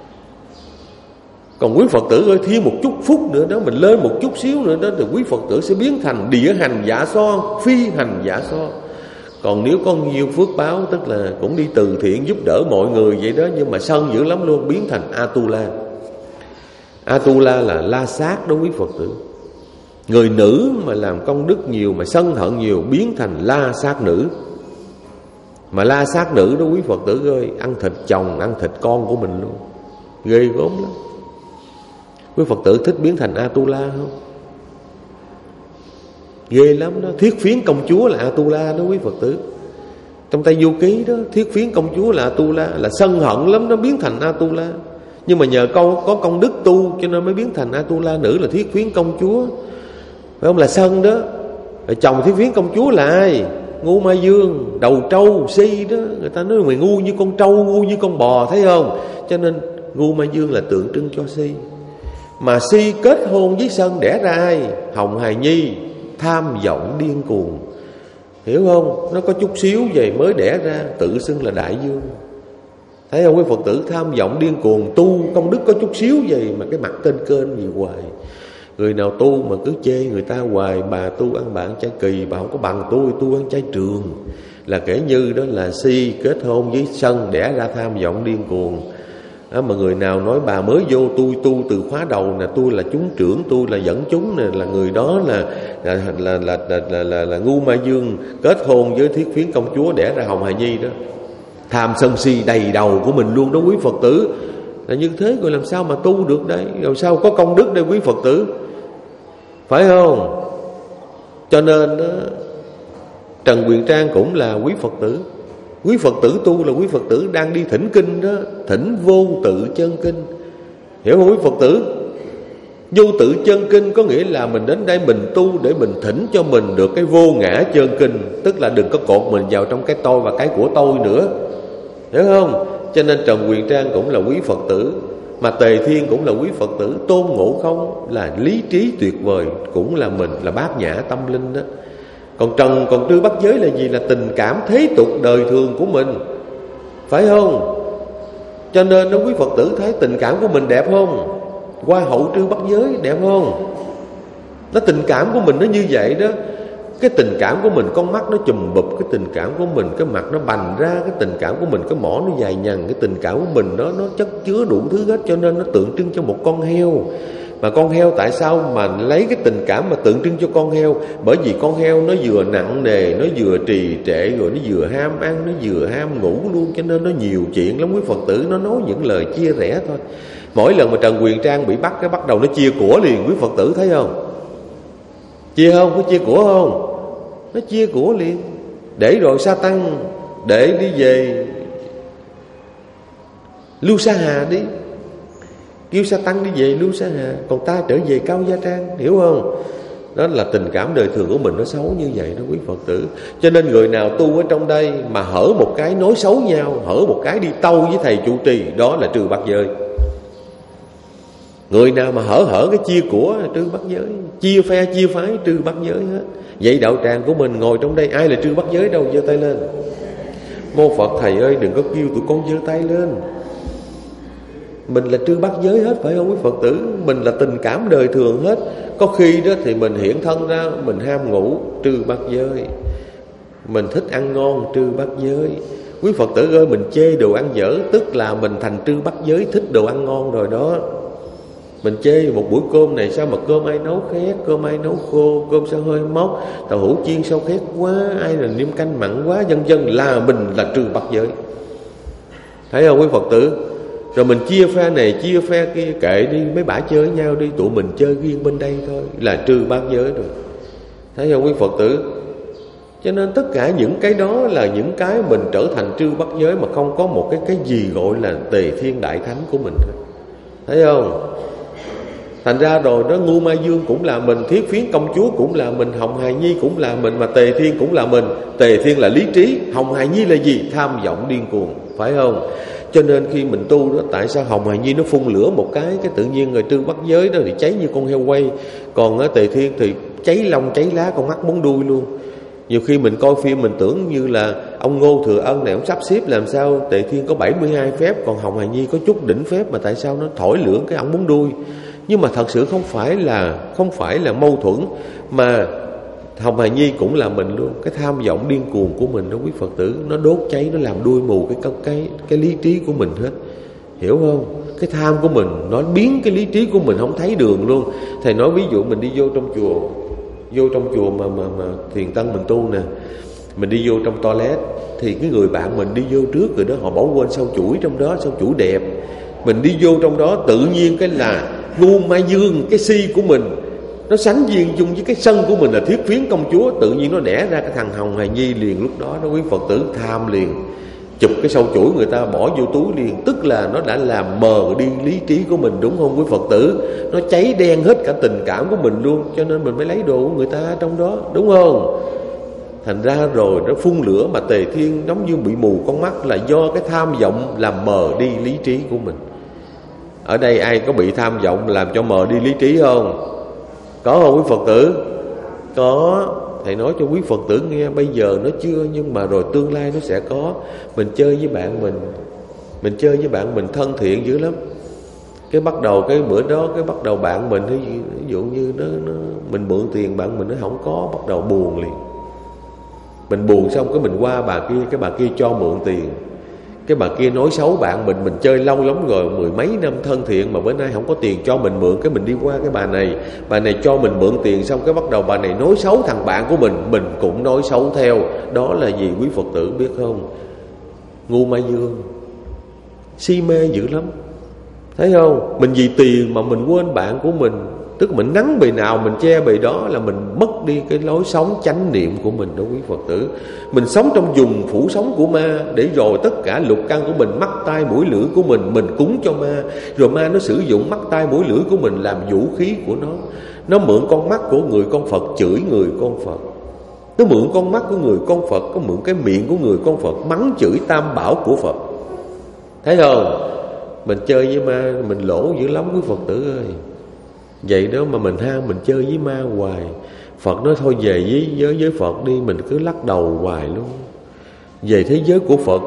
Còn quý Phật tử ơi, thêm một chút phút nữa đó, mình lên một chút xíu nữa đó, thì quý Phật tử sẽ biến thành địa hành dạ so, phi hành dạ so. Còn nếu có nhiều phước báo, tức là cũng đi từ thiện giúp đỡ mọi người vậy đó, nhưng mà sân dữ lắm luôn, biến thành Atula. Atula là la sát đó quý Phật tử. Người nữ mà làm công đức nhiều, mà sân hận nhiều, biến thành la sát nữ. Mà la sát nữ đó quý Phật tử ơi, ăn thịt chồng, ăn thịt con của mình luôn, ghê gớm lắm. Quý Phật tử thích biến thành Atula không? Ghê lắm đó. Thiết phiến công chúa là Atula đó quý Phật tử. Trong Tây Du Ký đó, thiết phiến công chúa là Atula, là sân hận lắm, nó biến thành Atula. Nhưng mà nhờ câu có công đức tu cho nên mới biến thành Atula nữ, là thiết phiến công chúa. Phải không? Là sân đó. Rồi chồng thiết phiến công chúa là ai? Ngu Ma Dương, đầu trâu, si đó. Người ta nói mày ngu như con trâu, ngu như con bò, thấy không? Cho nên Ngu Ma Dương là tượng trưng cho si. Mà si kết hôn với sân đẻ ra ai? Hồng Hài Nhi, tham vọng điên cuồng. Hiểu không? Nó có chút xíu vậy mới đẻ ra, tự xưng là đại dương. Thấy không quý Phật tử? Tham vọng điên cuồng, tu công đức có chút xíu vậy mà cái mặt kênh kênh gì hoài. Người nào tu mà cứ chê người ta hoài, bà tu ăn bà ăn chay kỳ, bà không có bằng tôi, tu ăn chay trường, là kể như đó là si kết hôn với sân đẻ ra tham vọng điên cuồng. Đó, mà người nào nói bà mới vô tôi tu từ khóa đầu nè, tôi là chúng trưởng, tôi là dẫn chúng nè, là người đó là là là là là, là, là, là Ngu Ma Dương kết hôn với thiết phiến công chúa đẻ ra Hồng Hài Nhi đó. Tham sân si đầy đầu của mình luôn đó quý Phật tử. Là như thế rồi làm sao mà tu được đấy? Làm sao có công đức đây quý Phật tử? Phải không? Cho nên đó, Trần Quyền Trang cũng là quý Phật tử. Quý Phật tử tu là quý Phật tử đang đi thỉnh kinh đó, thỉnh vô tự chân kinh. Hiểu không quý Phật tử? Vô tự chân kinh có nghĩa là mình đến đây mình tu để mình thỉnh cho mình được cái vô ngã chân kinh. Tức là đừng có cột mình vào trong cái tôi và cái của tôi nữa. Hiểu không? Cho nên Trần Quyền Trang cũng là quý Phật tử, mà Tề Thiên cũng là quý Phật tử, Tôn Ngộ Không là lý trí tuyệt vời, cũng là mình, là bát nhã tâm linh đó. Còn Trần, còn Trư Bắt Giới là gì? Là tình cảm thế tục đời thường của mình. Phải không? Cho nên đó quý Phật tử thấy tình cảm của mình đẹp không? Hoa hậu Trư Bắt Giới đẹp không? Nó tình cảm của mình nó như vậy đó. Cái tình cảm của mình, con mắt nó chùm bụp, cái tình cảm của mình, cái mặt nó bành ra, cái tình cảm của mình, cái mỏ nó dài nhằn, cái tình cảm của mình đó nó chất chứa đủ thứ hết, cho nên nó tượng trưng cho một con heo. Mà con heo tại sao mà lấy cái tình cảm mà tượng trưng cho con heo? Bởi vì con heo nó vừa nặng nề, nó vừa trì trệ, rồi nó vừa ham ăn, nó vừa ham ngủ luôn, cho nên nó nhiều chuyện lắm quý Phật tử. Nó nói những lời chia rẽ thôi. Mỗi lần mà Trần Quyền Trang bị bắt, cái bắt đầu nó chia của liền, quý Phật tử thấy không? Chia không? Có chia của không? Nó chia của liền. Để rồi sa tăng để đi về Lưu Sa Hà đi, kêu sa tăng đi về Lưu Sa Hà, còn ta trở về Cao Gia Trang, hiểu không? Đó là tình cảm đời thường của mình nó xấu như vậy đó quý Phật tử. Cho nên người nào tu ở trong đây mà hở một cái nói xấu nhau, hở một cái đi tâu với thầy trụ trì, đó là trừ bát giới. Người nào mà hở hở cái chia của trừ bát giới, chia phe chia phái trừ bát giới hết. Vậy đạo tràng của mình ngồi trong đây ai là trừ bát giới đâu? Giơ tay lên. Mô Phật thầy ơi, đừng có kêu tụi con giơ tay lên. Mình là trừ bát giới hết, phải không quý Phật tử? Mình là tình cảm đời thường hết. Có khi đó thì mình hiện thân ra, mình ham ngủ, trừ bát giới. Mình thích ăn ngon, trừ bát giới. Quý Phật tử ơi, mình chê đồ ăn dở, tức là mình thành trừ bát giới, thích đồ ăn ngon rồi đó. Mình chê một buổi cơm này sao mà cơm ai nấu khét, cơm ai nấu khô, cơm sao hơi mốc, tàu hũ chiên sao khét quá, ai là nêm canh mặn quá, vân vân, là mình là trừ bát giới. Thấy không quý Phật tử? Rồi mình chia phe này chia phe kia, kệ đi, mấy bả chơi với nhau đi, tụi mình chơi riêng bên đây thôi, là trừ bát giới rồi. Thấy không quý Phật tử? Cho nên tất cả những cái đó là những cái mình trở thành trừ bát giới, mà không có một cái cái gì gọi là tề thiên đại thánh của mình. Thấy không? Thành ra rồi đó, Ngu Ma Dương cũng là mình, Thiết Phiến công chúa cũng là mình, Hồng Hài Nhi cũng là mình, mà Tề Thiên cũng là mình. Tề Thiên là lý trí, Hồng Hài Nhi là gì? Tham vọng điên cuồng, phải không? Cho nên khi mình tu đó, tại sao Hồng Hài Nhi nó phun lửa một cái, cái tự nhiên người trừ bát giới đó thì cháy như con heo quay. Còn ở Tề Thiên thì cháy lông cháy lá, con mắt bốn đuôi luôn. Nhiều khi mình coi phim mình tưởng như là ông Ngô Thừa Ân này ông sắp xếp làm sao Tề Thiên có bảy mươi hai phép, còn Hồng Hài Nhi có chút đỉnh phép, mà tại sao nó thổi lửa cái ông bốn đuôi? Nhưng mà thật sự không phải là không phải là mâu thuẫn, mà Hồng Hài Nhi cũng là mình luôn. Cái tham vọng điên cuồng của mình đó quý Phật tử, nó đốt cháy, nó làm đuôi mù cái cái cái lý trí của mình hết, hiểu không? Cái tham của mình nó biến cái lý trí của mình không thấy đường luôn. Thầy nói ví dụ mình đi vô trong chùa, vô trong chùa mà mà mà thiền tân mình tu nè, mình đi vô trong toilet thì cái người bạn mình đi vô trước rồi đó, họ bỏ quên sâu chuỗi trong đó, sâu chuỗi đẹp. Mình đi vô trong đó tự nhiên cái là Ngu Ma Dương, cái si của mình nó sánh duyên chung với cái sân của mình là Thiết Phiến công chúa, tự nhiên nó đẻ ra cái thằng Hồng Hài Nhi liền. Lúc đó đó quý Phật tử tham liền, chụp cái sâu chuỗi người ta bỏ vô túi liền. Tức là nó đã làm mờ đi lý trí của mình, đúng không quý Phật tử? Nó cháy đen hết cả tình cảm của mình luôn, cho nên mình mới lấy đồ của người ta trong đó, đúng không? Thành ra rồi nó phun lửa, mà Tề Thiên giống như bị mù con mắt là do cái tham vọng làm mờ đi lý trí của mình. Ở đây ai có bị tham vọng làm cho mờ đi lý trí không? Có không quý Phật tử? Có. Thầy nói cho quý Phật tử nghe, bây giờ nó chưa, nhưng mà rồi tương lai nó sẽ có. Mình chơi với bạn mình, Mình chơi với bạn mình thân thiện dữ lắm. Cái bắt đầu cái bữa đó, cái bắt đầu bạn mình ví dụ như nó, nó mình mượn tiền bạn mình nó không có, bắt đầu buồn liền. Mình buồn xong cái mình qua bà kia, cái bà kia cho mượn tiền. Cái bà kia nói xấu bạn mình, mình chơi lâu lắm rồi, mười mấy năm thân thiện mà bữa nay không có tiền cho mình mượn. Cái mình đi qua cái bà này, bà này cho mình mượn tiền, xong cái bắt đầu bà này nói xấu thằng bạn của mình, mình cũng nói xấu theo. Đó là gì quý Phật tử biết không? Ngu Ma Dương, si mê dữ lắm. Thấy không? Mình vì tiền mà mình quên bạn của mình. Tức mình nắng bề nào mình che bề đó, là mình mất đi cái lối sống chánh niệm của mình đó quý Phật tử. Mình sống trong vùng phủ sống của ma, để rồi tất cả lục căn của mình, mắt tai mũi lưỡi của mình, mình cúng cho ma. Rồi ma nó sử dụng mắt tai mũi lưỡi của mình làm vũ khí của nó. Nó mượn con mắt của người con Phật chửi người con Phật, nó mượn con mắt của người con Phật, có mượn cái miệng của người con Phật mắng chửi tam bảo của Phật. Thấy không? Mình chơi với ma mình lỗ dữ lắm quý Phật tử ơi. Vậy đó mà mình ham mình chơi với ma hoài. Phật nói thôi về với giới với Phật đi, mình cứ lắc đầu hoài luôn. Về thế giới của Phật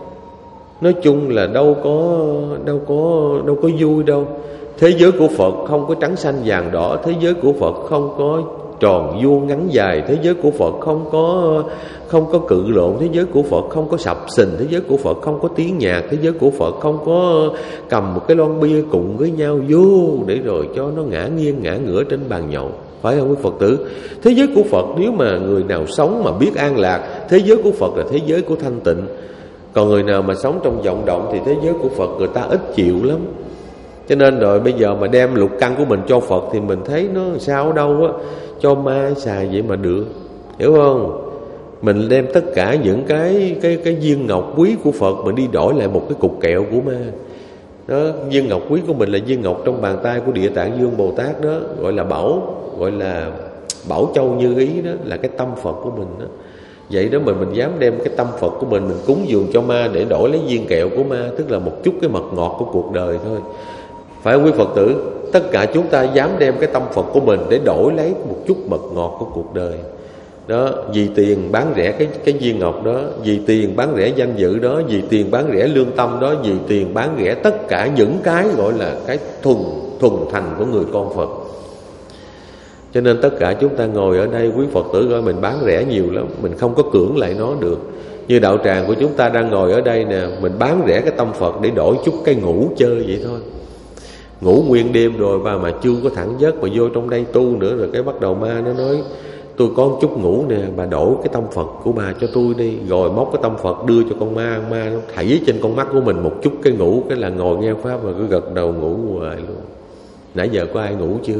nói chung là đâu có đâu có đâu có vui đâu. Thế giới của Phật không có trắng xanh vàng đỏ, thế giới của Phật không có tròn vuông ngắn dài. Thế giới của Phật không có không có cự lộn, thế giới của Phật không có sập sình, thế giới của Phật không có tiếng nhạc, thế giới của Phật không có cầm một cái lon bia cùng với nhau vô để rồi cho nó ngã nghiêng ngã ngửa trên bàn nhậu. Phải không quý Phật tử? Thế giới của Phật, nếu mà người nào sống mà biết an lạc, thế giới của Phật là thế giới của thanh tịnh. Còn người nào mà sống trong vọng động thì thế giới của Phật người ta ít chịu lắm. Cho nên rồi bây giờ mà đem lục căn của mình cho Phật thì mình thấy nó sao ở đâu á, cho ma xài vậy mà được. Hiểu không? Mình đem tất cả những cái cái cái viên ngọc quý của Phật mình đi đổi lại một cái cục kẹo của ma. Đó, viên ngọc quý của mình là viên ngọc trong bàn tay của Địa Tạng Dương Bồ Tát đó, gọi là bảo, gọi là bảo châu như ý, đó là cái tâm Phật của mình đó. Vậy đó mà mình dám đem cái tâm Phật của mình mình cúng dường cho ma để đổi lấy viên kẹo của ma, tức là một chút cái mật ngọt của cuộc đời thôi. Phải không quý Phật tử? Tất cả chúng ta dám đem cái tâm Phật của mình để đổi lấy một chút mật ngọt của cuộc đời. Đó, vì tiền bán rẻ cái cái viên ngọc đó, vì tiền bán rẻ danh dự đó, vì tiền bán rẻ lương tâm đó, vì tiền bán rẻ tất cả những cái gọi là cái thuần thuần thành của người con Phật. Cho nên tất cả chúng ta ngồi ở đây, quý Phật tử coi mình bán rẻ nhiều lắm, mình không có cưỡng lại nó được. Như đạo tràng của chúng ta đang ngồi ở đây nè, mình bán rẻ cái tâm Phật để đổi chút cái ngủ chơi vậy thôi. Ngủ nguyên đêm rồi và mà chưa có thẳng giấc mà vô trong đây tu nữa, rồi cái bắt đầu ma nó nói tôi có một chút ngủ nè, bà đổi cái tâm Phật của bà cho tôi đi. Rồi móc cái tâm Phật đưa cho con ma, ma nó thảy trên con mắt của mình một chút cái ngủ, cái là ngồi nghe pháp mà cứ gật đầu ngủ hoài luôn. Nãy giờ có ai ngủ chưa?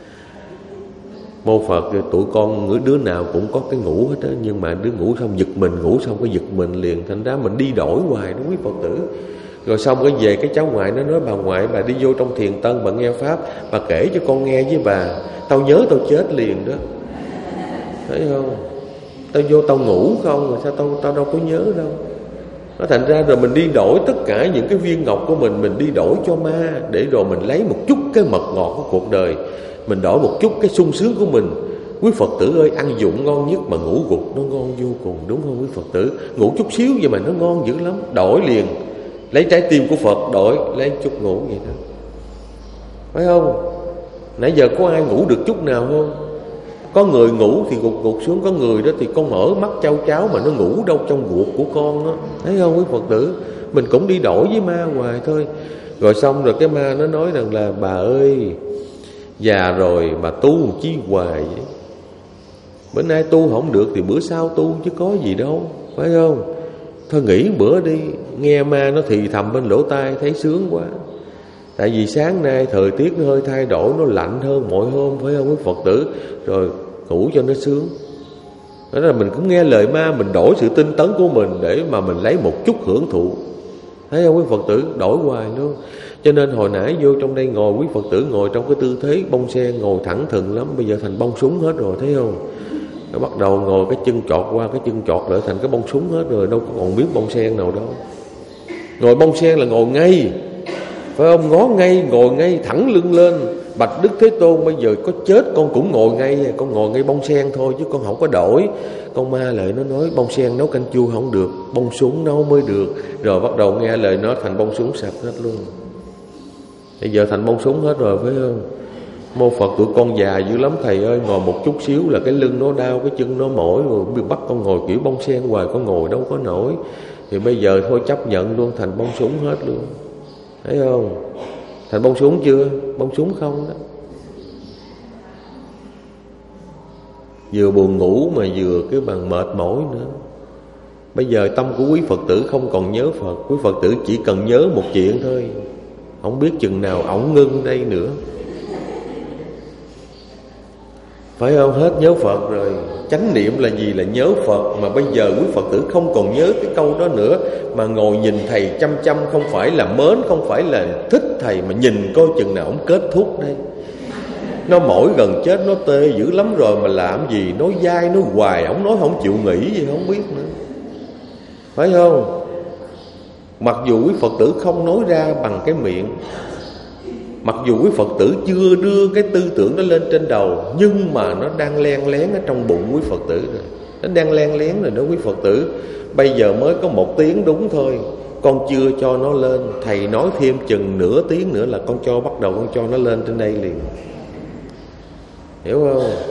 Mô Phật tụi con đứa nào cũng có cái ngủ hết đó, nhưng mà đứa ngủ xong giật mình, ngủ xong cái giật mình liền, thành ra mình đi đổi hoài đó quý Phật tử. Rồi xong cái về cái cháu ngoại nó nói bà ngoại bà đi vô trong thiền tân bà nghe pháp, bà kể cho con nghe với bà, tao nhớ tao chết liền đó. Thấy không? Tao vô tao ngủ không, rồi sao tao tao đâu có nhớ đâu. Nó thành ra rồi mình đi đổi tất cả những cái viên ngọc của mình, mình đi đổi cho ma để rồi mình lấy một chút cái mật ngọt của cuộc đời, mình đổi một chút cái sung sướng của mình. Quý Phật tử ơi, ăn dụng ngon nhất mà ngủ gục nó ngon vô cùng, đúng không quý Phật tử? Ngủ chút xíu vậy mà nó ngon dữ lắm. Đổi liền, lấy trái tim của Phật đổi, lấy chút ngủ vậy đó. Phải không? Nãy giờ có ai ngủ được chút nào không? Có người ngủ thì gục gục xuống, có người đó thì con mở mắt trao cháo mà nó ngủ đâu trong ruột của con đó. Thấy không quý Phật tử? Mình cũng đi đổi với ma hoài thôi. Rồi xong rồi cái ma nó nói rằng là bà ơi, già rồi mà tu chi hoài vậy? Bữa nay tu không được thì bữa sau tu chứ có gì đâu. Phải không? Thôi nghỉ bữa đi. Nghe ma nó thì thầm bên lỗ tai thấy sướng quá. Tại vì sáng nay thời tiết nó hơi thay đổi, nó lạnh hơn mọi hôm, phải không quý Phật tử? Rồi ngủ cho nó sướng. Đó là mình cũng nghe lời ma, mình đổi sự tinh tấn của mình để mà mình lấy một chút hưởng thụ. Thấy không quý Phật tử? Đổi hoài luôn. Cho nên hồi nãy vô trong đây ngồi, quý Phật tử ngồi trong cái tư thế bông sen, ngồi thẳng thừng lắm. Bây giờ thành bông súng hết rồi, thấy không? Nó bắt đầu ngồi cái chân chọt qua cái chân chọt lại thành cái bông súng hết rồi, đâu có còn biết bông sen nào đâu. Ngồi bông sen là ngồi ngay, phải không? Ngó ngay, ngồi ngay, thẳng lưng lên. Bạch Đức Thế Tôn bây giờ có chết con cũng ngồi ngay, con ngồi ngay bông sen thôi chứ con không có đổi. Con ma lại nó nói bông sen nấu canh chua không được, bông súng nấu mới được. Rồi bắt đầu nghe lời nó thành bông súng sạch hết luôn. Bây giờ thành bông súng hết rồi, phải không? Mô Phật tụi con già dữ lắm thầy ơi, ngồi một chút xíu là cái lưng nó đau, cái chân nó mỏi rồi, bắt con ngồi kiểu bông sen hoài, con ngồi đâu có nổi. Thì bây giờ thôi chấp nhận luôn, thành bông súng hết luôn. Thấy không? Thành bông súng chưa? Bông súng không đó. Vừa buồn ngủ mà vừa cái bằng mệt mỏi nữa. Bây giờ tâm của quý Phật tử không còn nhớ Phật. Quý Phật tử chỉ cần nhớ một chuyện thôi, không biết chừng nào ổng ngưng đây nữa. Phải không? Hết nhớ Phật rồi. Chánh niệm là gì? Là nhớ Phật. Mà bây giờ quý Phật tử không còn nhớ cái câu đó nữa, mà ngồi nhìn thầy chăm chăm, không phải là mến, không phải là thích thầy, mà nhìn coi chừng nào ổng kết thúc đây. Nó mỏi gần chết, nó tê dữ lắm rồi mà làm gì? Nói dai, nói hoài, ổng nói không chịu nghỉ gì không biết nữa. Phải không? Mặc dù quý Phật tử không nói ra bằng cái miệng, mặc dù quý Phật tử chưa đưa cái tư tưởng đó lên trên đầu, nhưng mà nó đang len lén ở trong bụng quý Phật tử rồi. Nó đang len lén rồi đó quý Phật tử. Bây giờ mới có một tiếng đúng thôi, con chưa cho nó lên. Thầy nói thêm chừng nửa tiếng nữa là con cho bắt đầu con cho nó lên trên đây liền. Hiểu không?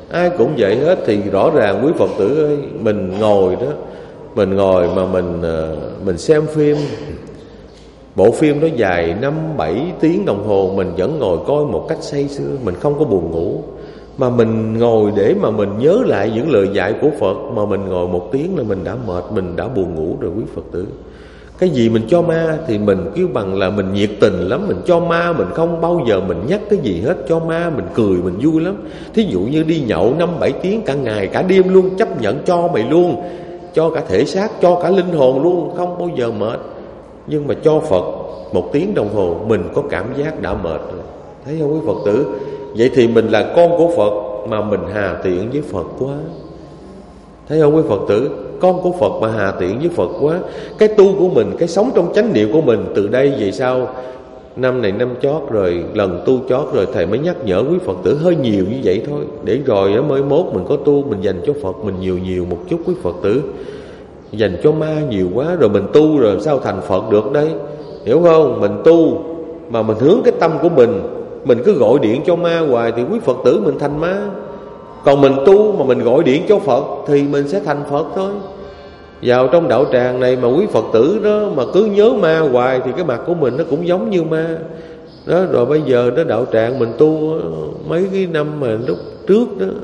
Ai cũng vậy hết. Thì rõ ràng quý Phật tử ơi, mình ngồi đó, mình ngồi mà mình mình xem phim, bộ phim đó dài năm bảy tiếng đồng hồ, mình vẫn ngồi coi một cách say sưa, mình không có buồn ngủ. Mà mình ngồi để mà mình nhớ lại những lời dạy của Phật, mà mình ngồi một tiếng là mình đã mệt, mình đã buồn ngủ rồi quý Phật tử. Cái gì mình cho ma thì mình kêu bằng là mình nhiệt tình lắm. Mình cho ma, mình không bao giờ mình nhắc cái gì hết. Cho ma mình cười, mình vui lắm. Thí dụ như đi nhậu năm bảy tiếng cả ngày cả đêm luôn, chấp nhận cho mày luôn, cho cả thể xác, cho cả linh hồn luôn, không bao giờ mệt. Nhưng mà cho Phật một tiếng đồng hồ, mình có cảm giác đã mệt rồi. Thấy không quý Phật tử? Vậy thì mình là con của Phật mà mình hà tiện với Phật quá. Thấy không quý Phật tử? Con của Phật mà hà tiện với Phật quá. Cái tu của mình, cái sống trong chánh niệm của mình, từ đây về sau, năm này năm chót rồi, lần tu chót rồi, thầy mới nhắc nhở quý Phật tử hơi nhiều như vậy thôi. Để rồi mới mốt mình có tu, mình dành cho Phật mình nhiều nhiều một chút quý Phật tử. Dành cho ma nhiều quá rồi mình tu rồi sao thành Phật được đây? Hiểu không? Mình tu mà mình hướng cái tâm của mình, mình cứ gọi điện cho ma hoài thì quý Phật tử mình thành ma. Còn mình tu mà mình gọi điện cho Phật thì mình sẽ thành Phật thôi. Vào trong đạo tràng này mà quý Phật tử đó mà cứ nhớ ma hoài thì cái mặt của mình nó cũng giống như ma đó. Rồi bây giờ đó đạo tràng mình tu mấy cái năm mà lúc trước đó,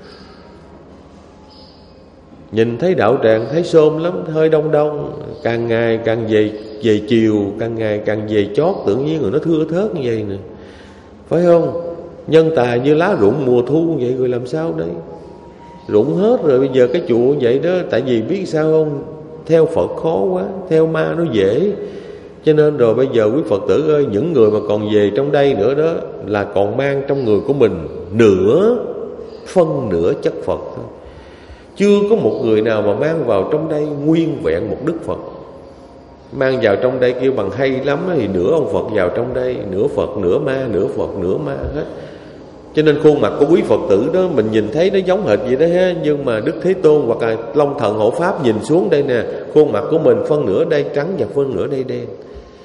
nhìn thấy đạo tràng thấy xôm lắm, hơi đông đông. Càng ngày càng về về chiều, càng ngày càng về chót, tự nhiên rồi nó thưa thớt như vậy nè, phải không? Nhân tài như lá rụng mùa thu vậy, rồi làm sao đấy? Rụng hết rồi. Bây giờ cái chùa vậy đó. Tại vì biết sao không? Theo Phật khó quá, theo ma nó dễ. Cho nên rồi bây giờ quý Phật tử ơi, những người mà còn về trong đây nữa đó là còn mang trong người của mình nửa, phân nửa chất Phật thôi. Chưa có một người nào mà mang vào trong đây nguyên vẹn một Đức Phật. Mang vào trong đây kêu bằng hay lắm thì nửa ông Phật vào trong đây, nửa Phật nửa ma, nửa Phật nửa ma hết. Cho nên khuôn mặt của quý Phật tử đó mình nhìn thấy nó giống hệt vậy đó ha. Nhưng mà Đức Thế Tôn hoặc là Long Thần Hộ Pháp nhìn xuống đây nè, khuôn mặt của mình phân nửa đây trắng và phân nửa đây đen.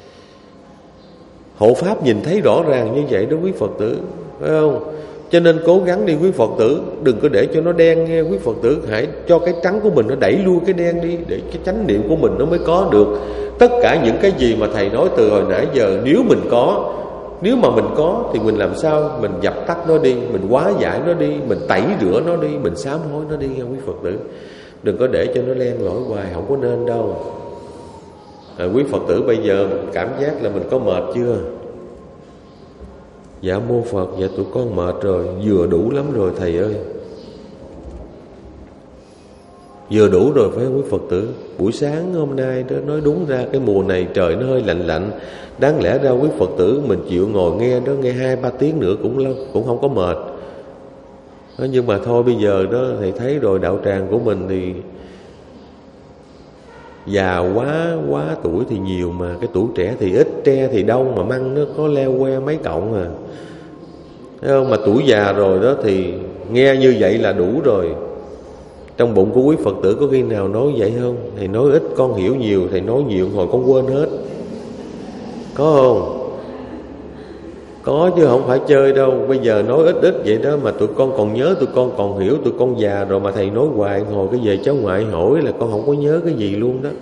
Hộ Pháp nhìn thấy rõ ràng như vậy đó quý Phật tử, phải không? Cho nên cố gắng đi quý Phật tử, đừng có để cho nó đen nghe quý Phật tử. Hãy cho cái trắng của mình nó đẩy lui cái đen đi, để cái chánh niệm của mình nó mới có được. Tất cả những cái gì mà thầy nói từ hồi nãy giờ, nếu mình có, nếu mà mình có thì mình làm sao? Mình dập tắt nó đi, mình hóa giải nó đi, mình tẩy rửa nó đi, mình sám hối nó đi nha quý Phật tử. Đừng có để cho nó len lỏi hoài, không có nên đâu. À, quý Phật tử bây giờ cảm giác là mình có mệt chưa? Dạ mô Phật, dạ tụi con mệt rồi, vừa đủ lắm rồi thầy ơi. Vừa đủ rồi phải không quý Phật tử? Buổi sáng hôm nay đó, nói đúng ra cái mùa này trời nó hơi lạnh lạnh. Đáng lẽ ra quý Phật tử mình chịu ngồi nghe đó, nghe hai ba tiếng nữa cũng cũng không có mệt. Nhưng mà thôi bây giờ đó thầy thấy rồi, đạo tràng của mình thì già quá, quá tuổi thì nhiều mà cái tuổi trẻ thì ít, tre thì đông mà măng nó có leo que mấy cộng à. Thấy không? Mà tuổi già rồi đó thì nghe như vậy là đủ rồi. Trong bụng của quý Phật tử có khi nào nói vậy không? Thầy nói ít con hiểu nhiều, thầy nói nhiều hồi con quên hết. Có không? Có chứ không phải chơi đâu. Bây giờ nói ít ít vậy đó mà tụi con còn nhớ, tụi con còn hiểu, tụi con già rồi mà thầy nói hoài, hồi cái về cháu ngoại hỏi là con không có nhớ cái gì luôn đó.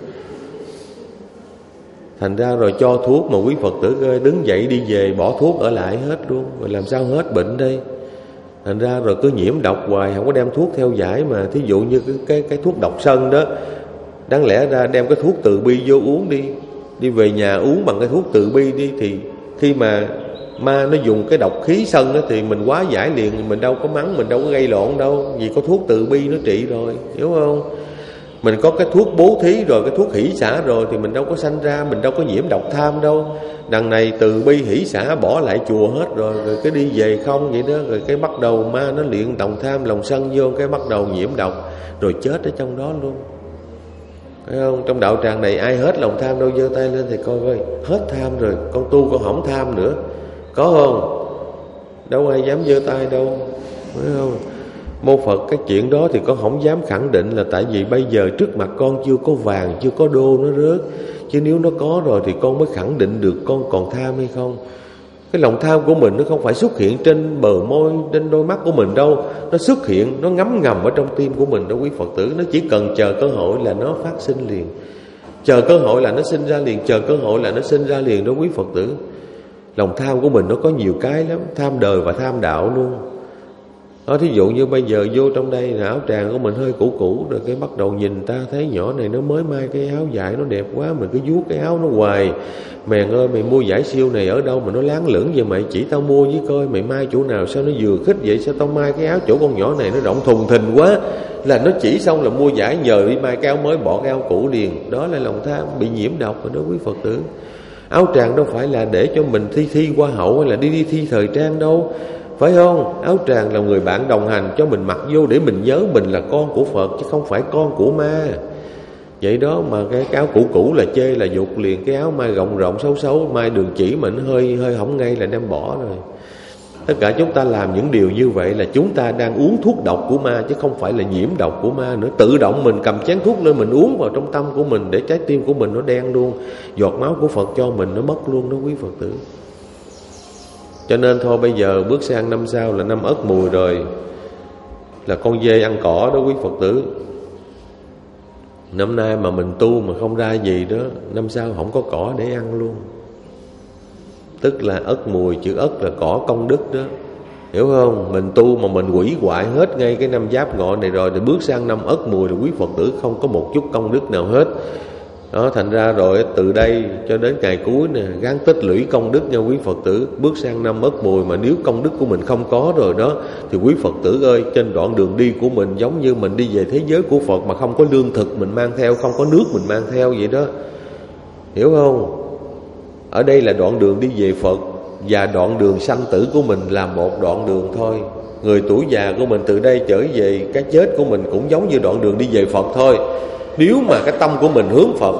Thành ra rồi cho thuốc mà quý Phật tử ơi, đứng dậy đi về bỏ thuốc ở lại hết luôn. Rồi làm sao hết bệnh đây? Thành ra rồi cứ nhiễm độc hoài, không có đem thuốc theo giải mà. Thí dụ như cái, cái, cái thuốc độc sân đó, đáng lẽ ra đem cái thuốc từ bi vô uống đi. Đi về nhà uống bằng cái thuốc từ bi đi. Thì khi mà ma nó dùng cái độc khí sân đó thì mình hóa giải liền. Mình đâu có mắng, mình đâu có gây lộn đâu. Vì có thuốc từ bi nó trị rồi, hiểu không? Mình có cái thuốc bố thí rồi, cái thuốc hỷ xả rồi thì mình đâu có sanh ra, mình đâu có nhiễm độc tham đâu. Đằng này từ bi hỷ xả bỏ lại chùa hết rồi, rồi cái đi về không vậy đó. Rồi cái bắt đầu ma nó luyện lòng tham, lòng sân vô, cái bắt đầu nhiễm độc, rồi chết ở trong đó luôn. Thấy không? Trong đạo tràng này ai hết lòng tham đâu, giơ tay lên thì coi coi. Hết tham rồi, con tu con không tham nữa. Có không? Đâu ai dám giơ tay đâu. Thấy không? Mô Phật, cái chuyện đó thì con không dám khẳng định, là tại vì bây giờ trước mặt con chưa có vàng, chưa có đô nó rớt. Chứ nếu nó có rồi thì con mới khẳng định được con còn tham hay không. Cái lòng tham của mình nó không phải xuất hiện trên bờ môi, trên đôi mắt của mình đâu. Nó xuất hiện, nó ngấm ngầm ở trong tim của mình đó quý Phật tử. Nó chỉ cần chờ cơ hội là nó phát sinh liền. Chờ cơ hội là nó sinh ra liền. Chờ cơ hội là nó sinh ra liền đó quý Phật tử. Lòng tham của mình nó có nhiều cái lắm. Tham đời và tham đạo luôn đó. Thí dụ như bây giờ vô trong đây là áo tràng của mình hơi cũ cũ rồi, cái bắt đầu nhìn ta thấy nhỏ này nó mới may cái áo dài nó đẹp quá, mình cứ vuốt cái áo nó hoài. Mèn ơi, mày mua vải siêu này ở đâu mà nó láng lửng vậy mày, chỉ tao mua với coi mày may chỗ nào sao nó vừa khích vậy, sao tao may cái áo chỗ con nhỏ này nó rộng thùng thình quá. Là nó chỉ xong là mua vải nhờ đi may cái áo mới, bỏ cái áo cũ liền. Đó là lòng tham bị nhiễm độc rồi đó quý Phật tử. Áo tràng đâu phải là để cho mình thi thi hoa hậu hay là đi đi thi thời trang đâu, phải không? Áo tràng là người bạn đồng hành cho mình mặc vô để mình nhớ mình là con của Phật chứ không phải con của ma. Vậy đó mà cái, cái áo cũ cũ là chê là dục liền. Cái áo mai rộng rộng xấu xấu, mai đường chỉ mà nó hơi hơi hỏng ngay là đem bỏ rồi. Tất cả chúng ta làm những điều như vậy là chúng ta đang uống thuốc độc của ma chứ không phải là nhiễm độc của ma nữa. Tự động mình cầm chén thuốc lên mình uống vào trong tâm của mình để trái tim của mình nó đen luôn. Giọt máu của Phật cho mình nó mất luôn đó quý Phật tử. Cho nên thôi bây giờ bước sang năm sau là năm Ất Mùi rồi, là con dê ăn cỏ đó quý Phật tử. Năm nay mà mình tu mà không ra gì đó, năm sau không có cỏ để ăn luôn. Tức là Ất Mùi, chữ Ất là cỏ công đức đó, hiểu không? Mình tu mà mình hủy hoại hết ngay cái năm Giáp Ngọ này rồi, thì bước sang năm Ất Mùi là quý Phật tử không có một chút công đức nào hết. Đó, thành ra rồi từ đây cho đến ngày cuối nè, gắng tích lũy công đức nha quý Phật tử. Bước sang năm Ất Mùi mà nếu công đức của mình không có rồi đó, thì quý Phật tử ơi, trên đoạn đường đi của mình giống như mình đi về thế giới của Phật mà không có lương thực mình mang theo, không có nước mình mang theo vậy đó, hiểu không? Ở đây là đoạn đường đi về Phật, và đoạn đường sanh tử của mình là một đoạn đường thôi. Người tuổi già của mình từ đây trở về cái chết của mình cũng giống như đoạn đường đi về Phật thôi. Nếu mà cái tâm của mình hướng Phật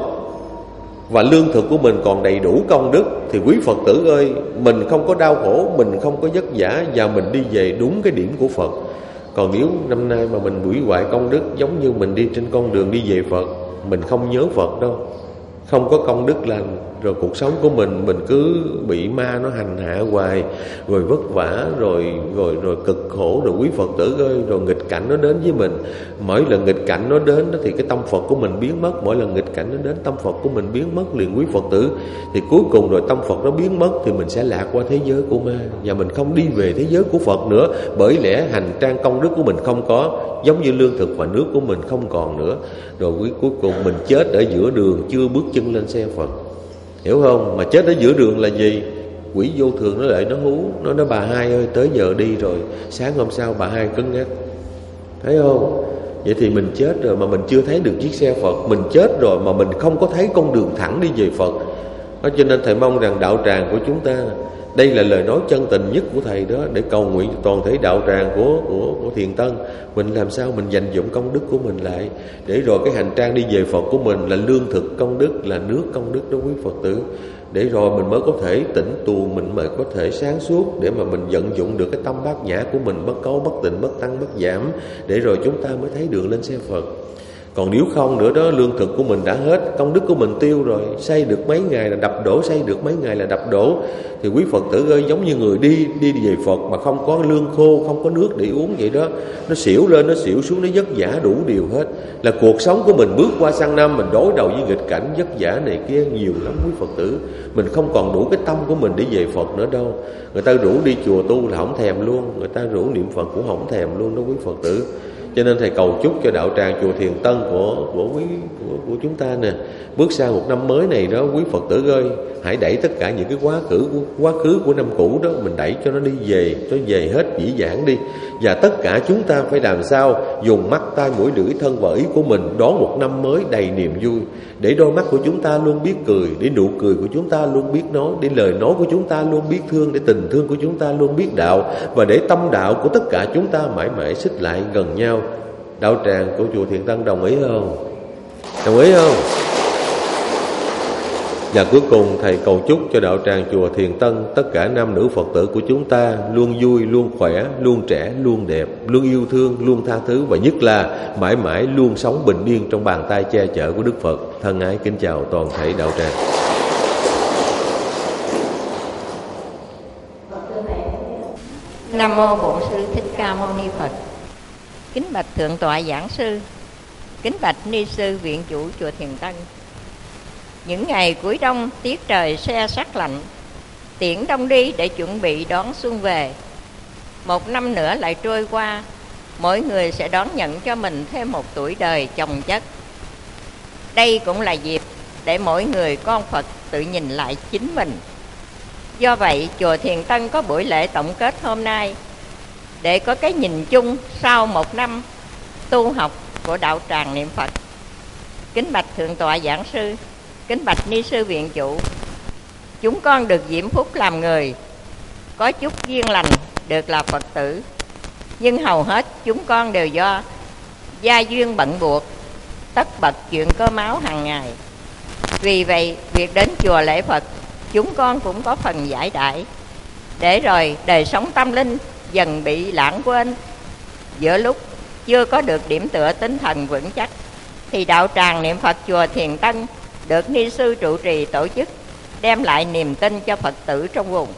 và lương thực của mình còn đầy đủ công đức thì quý Phật tử ơi, mình không có đau khổ, mình không có vất vả, và mình đi về đúng cái điểm của Phật. Còn nếu năm nay mà mình hủy hoại công đức, giống như mình đi trên con đường đi về Phật, mình không nhớ Phật đâu, không có công đức lành, rồi cuộc sống của mình mình cứ bị ma nó hành hạ hoài, rồi vất vả, rồi rồi rồi cực khổ, rồi quý Phật tử ơi, rồi nghịch cảnh nó đến với mình. Mỗi lần nghịch cảnh nó đến đó thì cái tâm Phật của mình biến mất. Mỗi lần nghịch cảnh nó đến, tâm Phật của mình biến mất liền quý Phật tử. Thì cuối cùng rồi tâm Phật nó biến mất thì mình sẽ lạc qua thế giới của ma, và mình không đi về thế giới của Phật nữa. Bởi lẽ hành trang công đức của mình không có, giống như lương thực và nước của mình không còn nữa. Rồi cuối cùng mình chết ở giữa đường, chưa bước chân lên xe Phật, hiểu không? Mà chết ở giữa đường là gì? Quỷ vô thường nó lại nó hú, nó nói bà hai ơi tới giờ đi rồi. Sáng hôm sau bà hai cứng ngắc, thấy không? Vậy thì mình chết rồi mà mình chưa thấy được chiếc xe Phật. Mình chết rồi mà mình không có thấy con đường thẳng đi về Phật. Đó, cho nên thầy mong rằng đạo tràng của chúng ta, đây là lời nói chân tình nhất của thầy đó, để cầu nguyện toàn thể đạo tràng của, của, của Thiền Tân. Mình làm sao mình dành dụng công đức của mình lại, để rồi cái hành trang đi về Phật của mình là lương thực công đức, là nước công đức đó quý Phật tử. Để rồi mình mới có thể tỉnh tù, mình mới có thể sáng suốt, để mà mình vận dụng được cái tâm bát nhã của mình, bất cấu, bất tịnh, bất tăng, bất giảm, để rồi chúng ta mới thấy đường lên xe Phật. Còn nếu không nữa đó, lương thực của mình đã hết, công đức của mình tiêu rồi, xây được mấy ngày là đập đổ, xây được mấy ngày là đập đổ. Thì quý Phật tử ơi, giống như người đi đi về Phật mà không có lương khô, không có nước để uống vậy đó. Nó xỉu lên, nó xỉu xuống, nó vất vả đủ điều hết. Là cuộc sống của mình bước qua sang năm, mình đối đầu với nghịch cảnh vất vả này kia nhiều lắm quý Phật tử. Mình không còn đủ cái tâm của mình để về Phật nữa đâu. Người ta rủ đi chùa tu là không thèm luôn, người ta rủ niệm Phật cũng không thèm luôn đó quý Phật tử. Cho nên thầy cầu chúc cho đạo tràng chùa Thiền Tân của của quý của, của chúng ta nè, bước sang một năm mới này đó, quý Phật tử ơi, hãy đẩy tất cả những cái quá khứ quá khứ của năm cũ đó, mình đẩy cho nó đi về, cho về hết dĩ vãng đi. Và tất cả chúng ta phải làm sao dùng mắt, tai, mũi, lưỡi, thân và ý của mình đón một năm mới đầy niềm vui, để đôi mắt của chúng ta luôn biết cười, để nụ cười của chúng ta luôn biết nói, để lời nói của chúng ta luôn biết thương, để tình thương của chúng ta luôn biết đạo, và để tâm đạo của tất cả chúng ta mãi mãi xích lại gần nhau. Đạo tràng của chùa Thiền Tân đồng ý không? Đồng ý không? Và cuối cùng thầy cầu chúc cho đạo tràng chùa Thiền Tân, tất cả nam nữ Phật tử của chúng ta luôn vui, luôn khỏe, luôn trẻ, luôn đẹp, luôn yêu thương, luôn tha thứ, và nhất là mãi mãi luôn sống bình yên trong bàn tay che chở của Đức Phật. Thân ái kính chào toàn thể đạo tràng. Nam mô Bổn Sư Thích Ca Mâu Ni Phật. Kính bạch thượng tọa giảng sư, kính bạch ni sư viện chủ chùa Thiền Tân. Những ngày cuối đông tiết trời se sắt lạnh, tiễn đông đi để chuẩn bị đón xuân về. Một năm nữa lại trôi qua, mỗi người sẽ đón nhận cho mình thêm một tuổi đời chồng chất. Đây cũng là dịp để mỗi người con Phật tự nhìn lại chính mình. Do vậy, chùa Thiền Tân có buổi lễ tổng kết hôm nay để có cái nhìn chung sau một năm tu học của đạo tràng niệm Phật. Kính bạch thượng tọa giảng sư, kính bạch ni sư viện chủ, chúng con được diễm phúc làm người, có chút duyên lành được là Phật tử, nhưng hầu hết chúng con đều do gia duyên bận buộc, tất bật chuyện cơm áo hàng ngày. Vì vậy, việc đến chùa lễ Phật, chúng con cũng có phần giải đãi, để rồi đời sống tâm linh dần bị lãng quên. Giữa lúc chưa có được điểm tựa tinh thần vững chắc, thì đạo tràng niệm Phật chùa Thiền Tân được ni sư trụ trì tổ chức, đem lại niềm tin cho Phật tử trong vùng.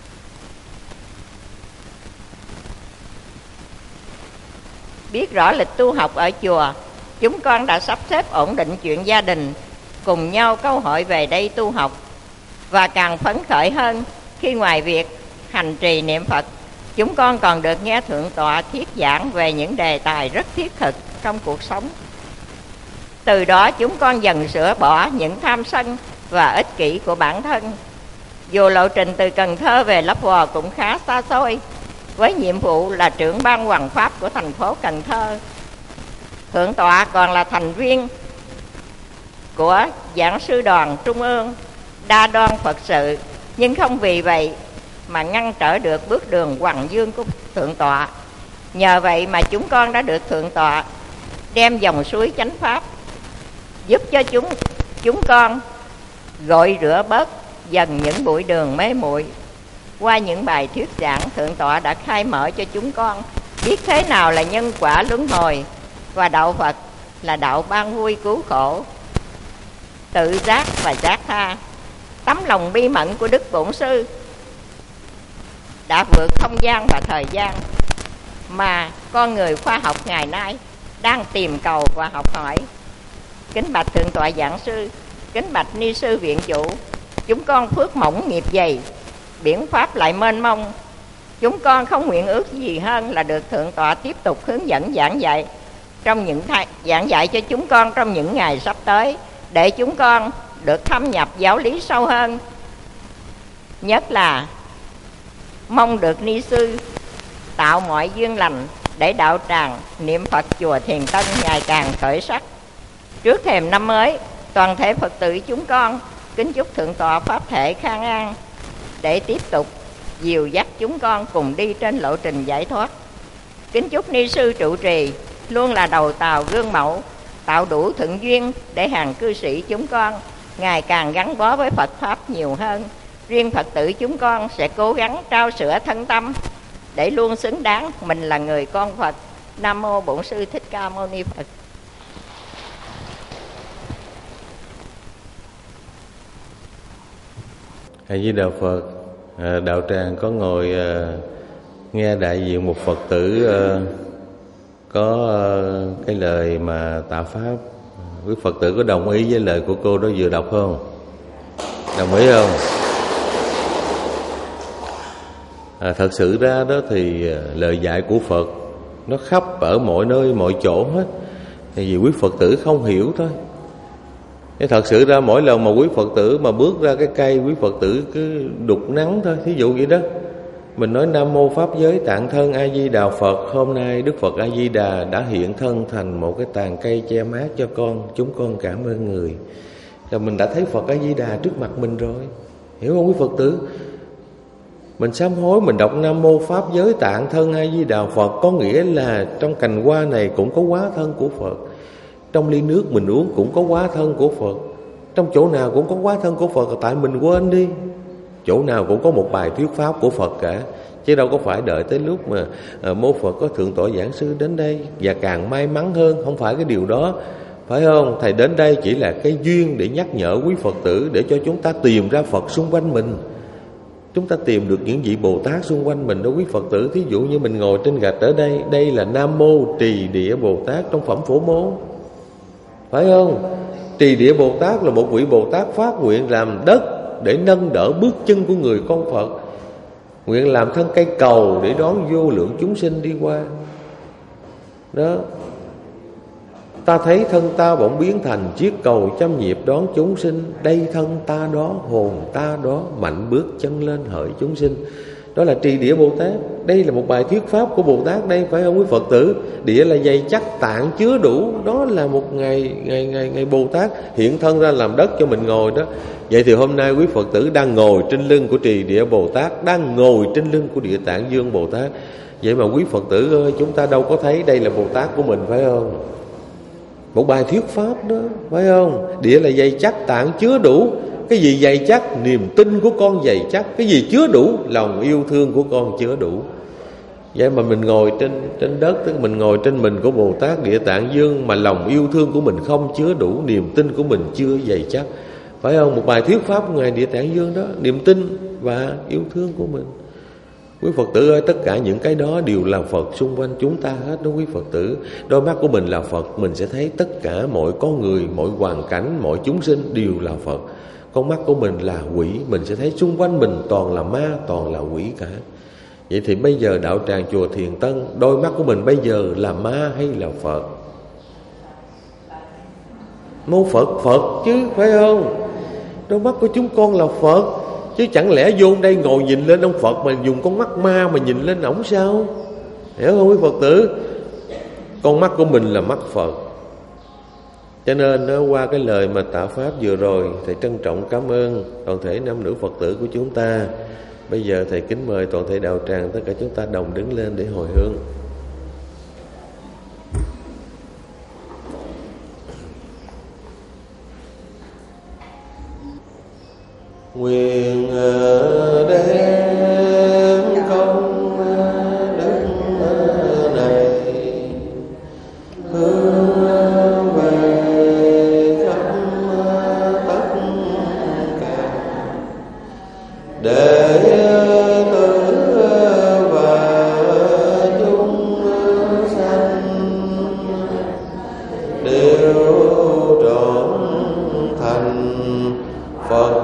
Biết rõ lịch tu học ở chùa, chúng con đã sắp xếp ổn định chuyện gia đình, cùng nhau câu hội về đây tu học. Và càng phấn khởi hơn khi ngoài việc hành trì niệm Phật, chúng con còn được nghe thượng tọa thuyết giảng về những đề tài rất thiết thực trong cuộc sống. Từ đó chúng con dần sửa bỏ những tham sân và ích kỷ của bản thân. Dù lộ trình từ Cần Thơ về Lấp Vò cũng khá xa xôi, với nhiệm vụ là trưởng ban hoằng pháp của thành phố Cần Thơ, thượng tọa còn là thành viên của giảng sư đoàn trung ương đa đoan Phật sự, nhưng không vì vậy mà ngăn trở được bước đường hoằng dương của thượng tọa. Nhờ vậy mà chúng con đã được thượng tọa đem dòng suối chánh pháp giúp cho chúng chúng con gội rửa bớt dần những bụi đường mê muội. Qua những bài thuyết giảng, thượng tọa đã khai mở cho chúng con biết thế nào là nhân quả luân hồi, và đạo Phật là đạo ban vui cứu khổ, tự giác và giác tha. Tấm lòng bi mẫn của Đức Bổn Sư đã vượt không gian và thời gian mà con người khoa học ngày nay đang tìm cầu và học hỏi. Kính bạch thượng tọa giảng sư, kính bạch ni sư viện chủ, chúng con phước mỏng nghiệp dày, biển pháp lại mênh mông. Chúng con không nguyện ước gì hơn là được thượng tọa tiếp tục hướng dẫn giảng dạy trong những th- giảng dạy cho chúng con trong những ngày sắp tới, để chúng con được thâm nhập giáo lý sâu hơn. Nhất là mong được ni sư tạo mọi duyên lành để đạo tràng niệm Phật chùa Thiền Tân ngày càng khởi sắc. Trước thềm năm mới, toàn thể Phật tử chúng con kính chúc thượng tọa pháp thể khang an, để tiếp tục dìu dắt chúng con cùng đi trên lộ trình giải thoát. Kính chúc ni sư trụ trì luôn là đầu tàu gương mẫu, tạo đủ thuận duyên để hàng cư sĩ chúng con ngày càng gắn bó với Phật pháp nhiều hơn. Riêng Phật tử chúng con sẽ cố gắng trao sữa thân tâm để luôn xứng đáng mình là người con Phật. Nam mô Bổn Sư Thích Ca Mâu Ni Phật. A Di Đà Phật. À, đạo tràng có ngồi à, nghe đại diện một Phật tử à, có à, cái lời mà tạ pháp. Quý Phật tử có đồng ý với lời của cô đó vừa đọc không? Đồng ý không? À, thật sự ra đó thì lời dạy của Phật nó khắp ở mọi nơi mọi chỗ hết, thì vì quý Phật tử không hiểu thôi. Thế thật sự ra mỗi lần mà quý Phật tử mà bước ra cái cây, quý Phật tử cứ đục nắng thôi. Thí dụ vậy đó, mình nói Nam Mô Pháp Giới Tạng Thân A Di Đà Phật, hôm nay Đức Phật A Di Đà đã hiện thân thành một cái tàn cây che mát cho con, chúng con cảm ơn người. Rồi mình đã thấy Phật A Di Đà trước mặt mình rồi, hiểu không quý Phật tử? Mình sám hối, mình đọc Nam Mô Pháp Giới Tạng Thân A Di Đà Phật, có nghĩa là trong cành hoa này cũng có hóa thân của Phật, trong ly nước mình uống cũng có hóa thân của Phật, trong chỗ nào cũng có hóa thân của Phật. Tại mình quên đi, chỗ nào cũng có một bài thuyết pháp của Phật cả, chứ đâu có phải đợi tới lúc mà à, mô Phật có thượng tọa giảng sư đến đây. Và càng may mắn hơn, không phải cái điều đó, phải không? Thầy đến đây chỉ là cái duyên để nhắc nhở quý Phật tử, để cho chúng ta tìm ra Phật xung quanh mình. Chúng ta tìm được những vị Bồ Tát xung quanh mình đó quý Phật tử. Thí dụ như mình ngồi trên gạch ở đây, đây là Nam Mô Trì Địa Bồ Tát trong phẩm Phổ Môn, phải không? Trì Địa Bồ Tát là một vị Bồ Tát phát nguyện làm đất để nâng đỡ bước chân của người con Phật, nguyện làm thân cây cầu để đón vô lượng chúng sinh đi qua. Đó, ta thấy thân ta bỗng biến thành chiếc cầu trăm nhịp đón chúng sinh. Đây thân ta đó, hồn ta đó, mạnh bước chân lên hỡi chúng sinh. Đó là Trì Địa Bồ Tát. Đây là một bài thuyết pháp của Bồ Tát đây, phải không quý Phật tử? Địa là dày chắc, tạng chứa đủ. Đó là một ngày ngày ngày ngày Bồ Tát hiện thân ra làm đất cho mình ngồi đó. Vậy thì hôm nay quý Phật tử đang ngồi trên lưng của Trì Địa Bồ Tát, đang ngồi trên lưng của Địa Tạng Dương Bồ Tát. Vậy mà quý Phật tử ơi, chúng ta đâu có thấy đây là Bồ Tát của mình, phải không? Một bài thuyết pháp đó, phải không? Địa là dày chắc, tạng chứa đủ. Cái gì dày chắc? Niềm tin của con dày chắc. Cái gì chứa đủ? Lòng yêu thương của con chứa đủ. Vậy mà mình ngồi trên trên đất, tức mình ngồi trên mình của Bồ Tát Địa Tạng Dương, mà lòng yêu thương của mình không chứa đủ, niềm tin của mình chưa dày chắc, phải không? Một bài thuyết pháp của Ngài Địa Tạng Dương đó, niềm tin và yêu thương của mình. Quý Phật tử ơi, tất cả những cái đó đều là Phật xung quanh chúng ta hết đó quý Phật tử. Đôi mắt của mình là Phật, mình sẽ thấy tất cả mọi con người, mọi hoàn cảnh, mọi chúng sinh đều là Phật. Con mắt của mình là quỷ, mình sẽ thấy xung quanh mình toàn là ma, toàn là quỷ cả. Vậy thì bây giờ đạo tràng chùa Thiền Tân, đôi mắt của mình bây giờ là ma hay là Phật? Mô Phật, Phật chứ, phải không? Đôi mắt của chúng con là Phật, chứ chẳng lẽ vô đây ngồi nhìn lên ông Phật mà dùng con mắt ma mà nhìn lên ổng sao? Hiểu không quý Phật tử? Con mắt của mình là mắt Phật. Cho nên đó, qua cái lời mà tạ pháp vừa rồi, thầy trân trọng cảm ơn toàn thể nam nữ Phật tử của chúng ta. Bây giờ thầy kính mời toàn thể đạo tràng, tất cả chúng ta đồng đứng lên để hồi hướng. Nguyện đem công đức này hướng về khắp tất cả đệ tử và chúng sanh đều trọn thành Phật.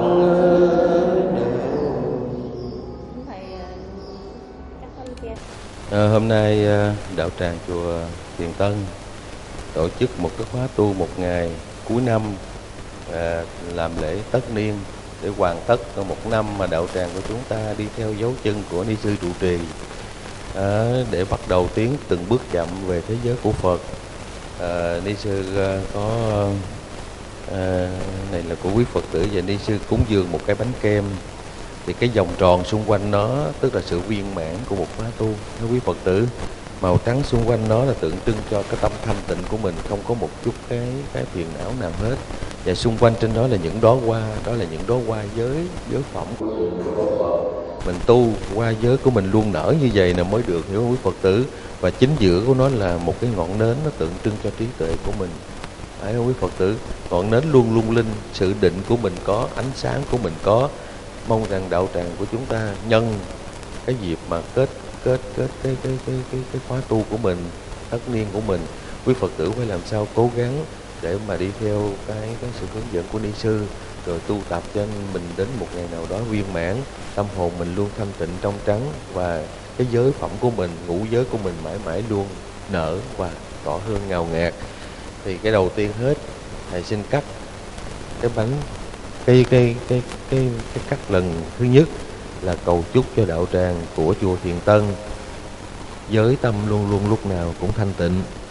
À, hôm nay đạo tràng chùa Thiền Tân tổ chức một cái khóa tu một ngày cuối năm, à, làm lễ tất niên để hoàn tất một năm mà đạo tràng của chúng ta đi theo dấu chân của Ni sư trụ trì, à, để bắt đầu tiến từng bước chậm về thế giới của Phật. À, Ni sư có à, này là của quý Phật tử, và Ni sư cúng dường một cái bánh kem. Thì cái vòng tròn xung quanh nó tức là sự viên mãn của một khóa tu đó quý Phật tử. Màu trắng xung quanh nó là tượng trưng cho cái tâm thanh tịnh của mình, không có một chút cái cái phiền não nào hết. Và xung quanh trên đó là những đóa hoa, đó là những đóa hoa giới giới phẩm của mình tu. Hoa giới của mình luôn nở như vậy là mới được, hiểu không quý Phật tử? Và chính giữa của nó là một cái ngọn nến, nó tượng trưng cho trí tuệ của mình, phải không quý Phật tử? Ngọn nến luôn lung linh, sự định của mình có, ánh sáng của mình có. Mong rằng đạo tràng của chúng ta nhân cái dịp mà kết kết kết cái cái cái cái cái khóa tu của mình, tất niên của mình, quý Phật tử phải làm sao cố gắng để mà đi theo cái cái sự hướng dẫn của Ni sư, rồi tu tập cho mình đến một ngày nào đó viên mãn, tâm hồn mình luôn thanh tịnh trong trắng, và cái giới phẩm của mình, ngũ giới của mình mãi mãi luôn nở và tỏ hương ngào ngạt. Thì cái đầu tiên hết, thầy xin cắt cái bánh cái cái cái cái cái cắt lần thứ nhất là cầu chúc cho đạo tràng của chùa Thiền Tân giới tâm luôn luôn lúc nào cũng thanh tịnh.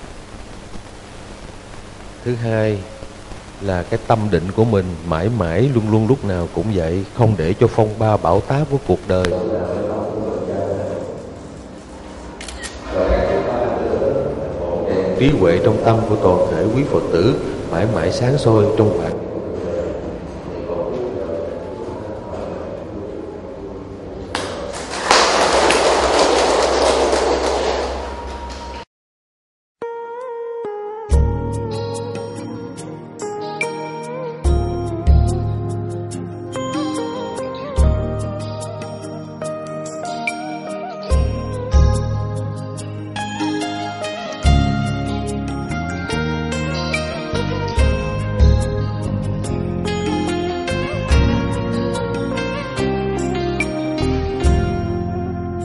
Thứ hai là cái tâm định của mình mãi mãi luôn luôn lúc nào cũng vậy, không để cho phong ba bão táp của cuộc đời. Trí huệ trong tâm của toàn thể quý Phật tử mãi mãi sáng soi trong khoảng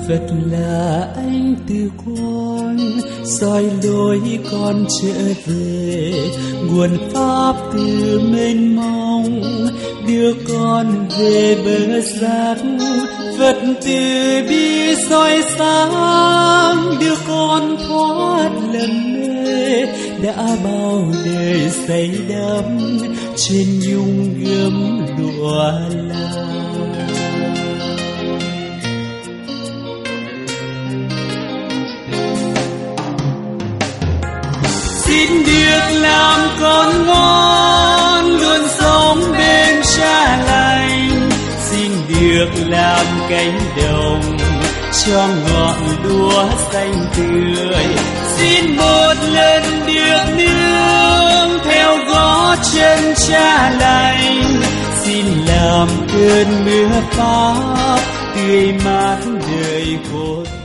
Phật là anh từ con, soi lối con trở về, nguồn pháp từ mênh mông đưa con về bờ giác. Phật từ bi soi sáng đưa con thoát lầm mê, đã bao đời say đắm trên nhung gấm lụa la. Xin được làm con ngoan, luôn sống bên cha lành. Xin được làm cánh đồng cho ngọn lúa xanh tươi. Xin một lần được nương theo gót chân cha lành. Xin làm cơn mưa pháp tươi mát đời khổ.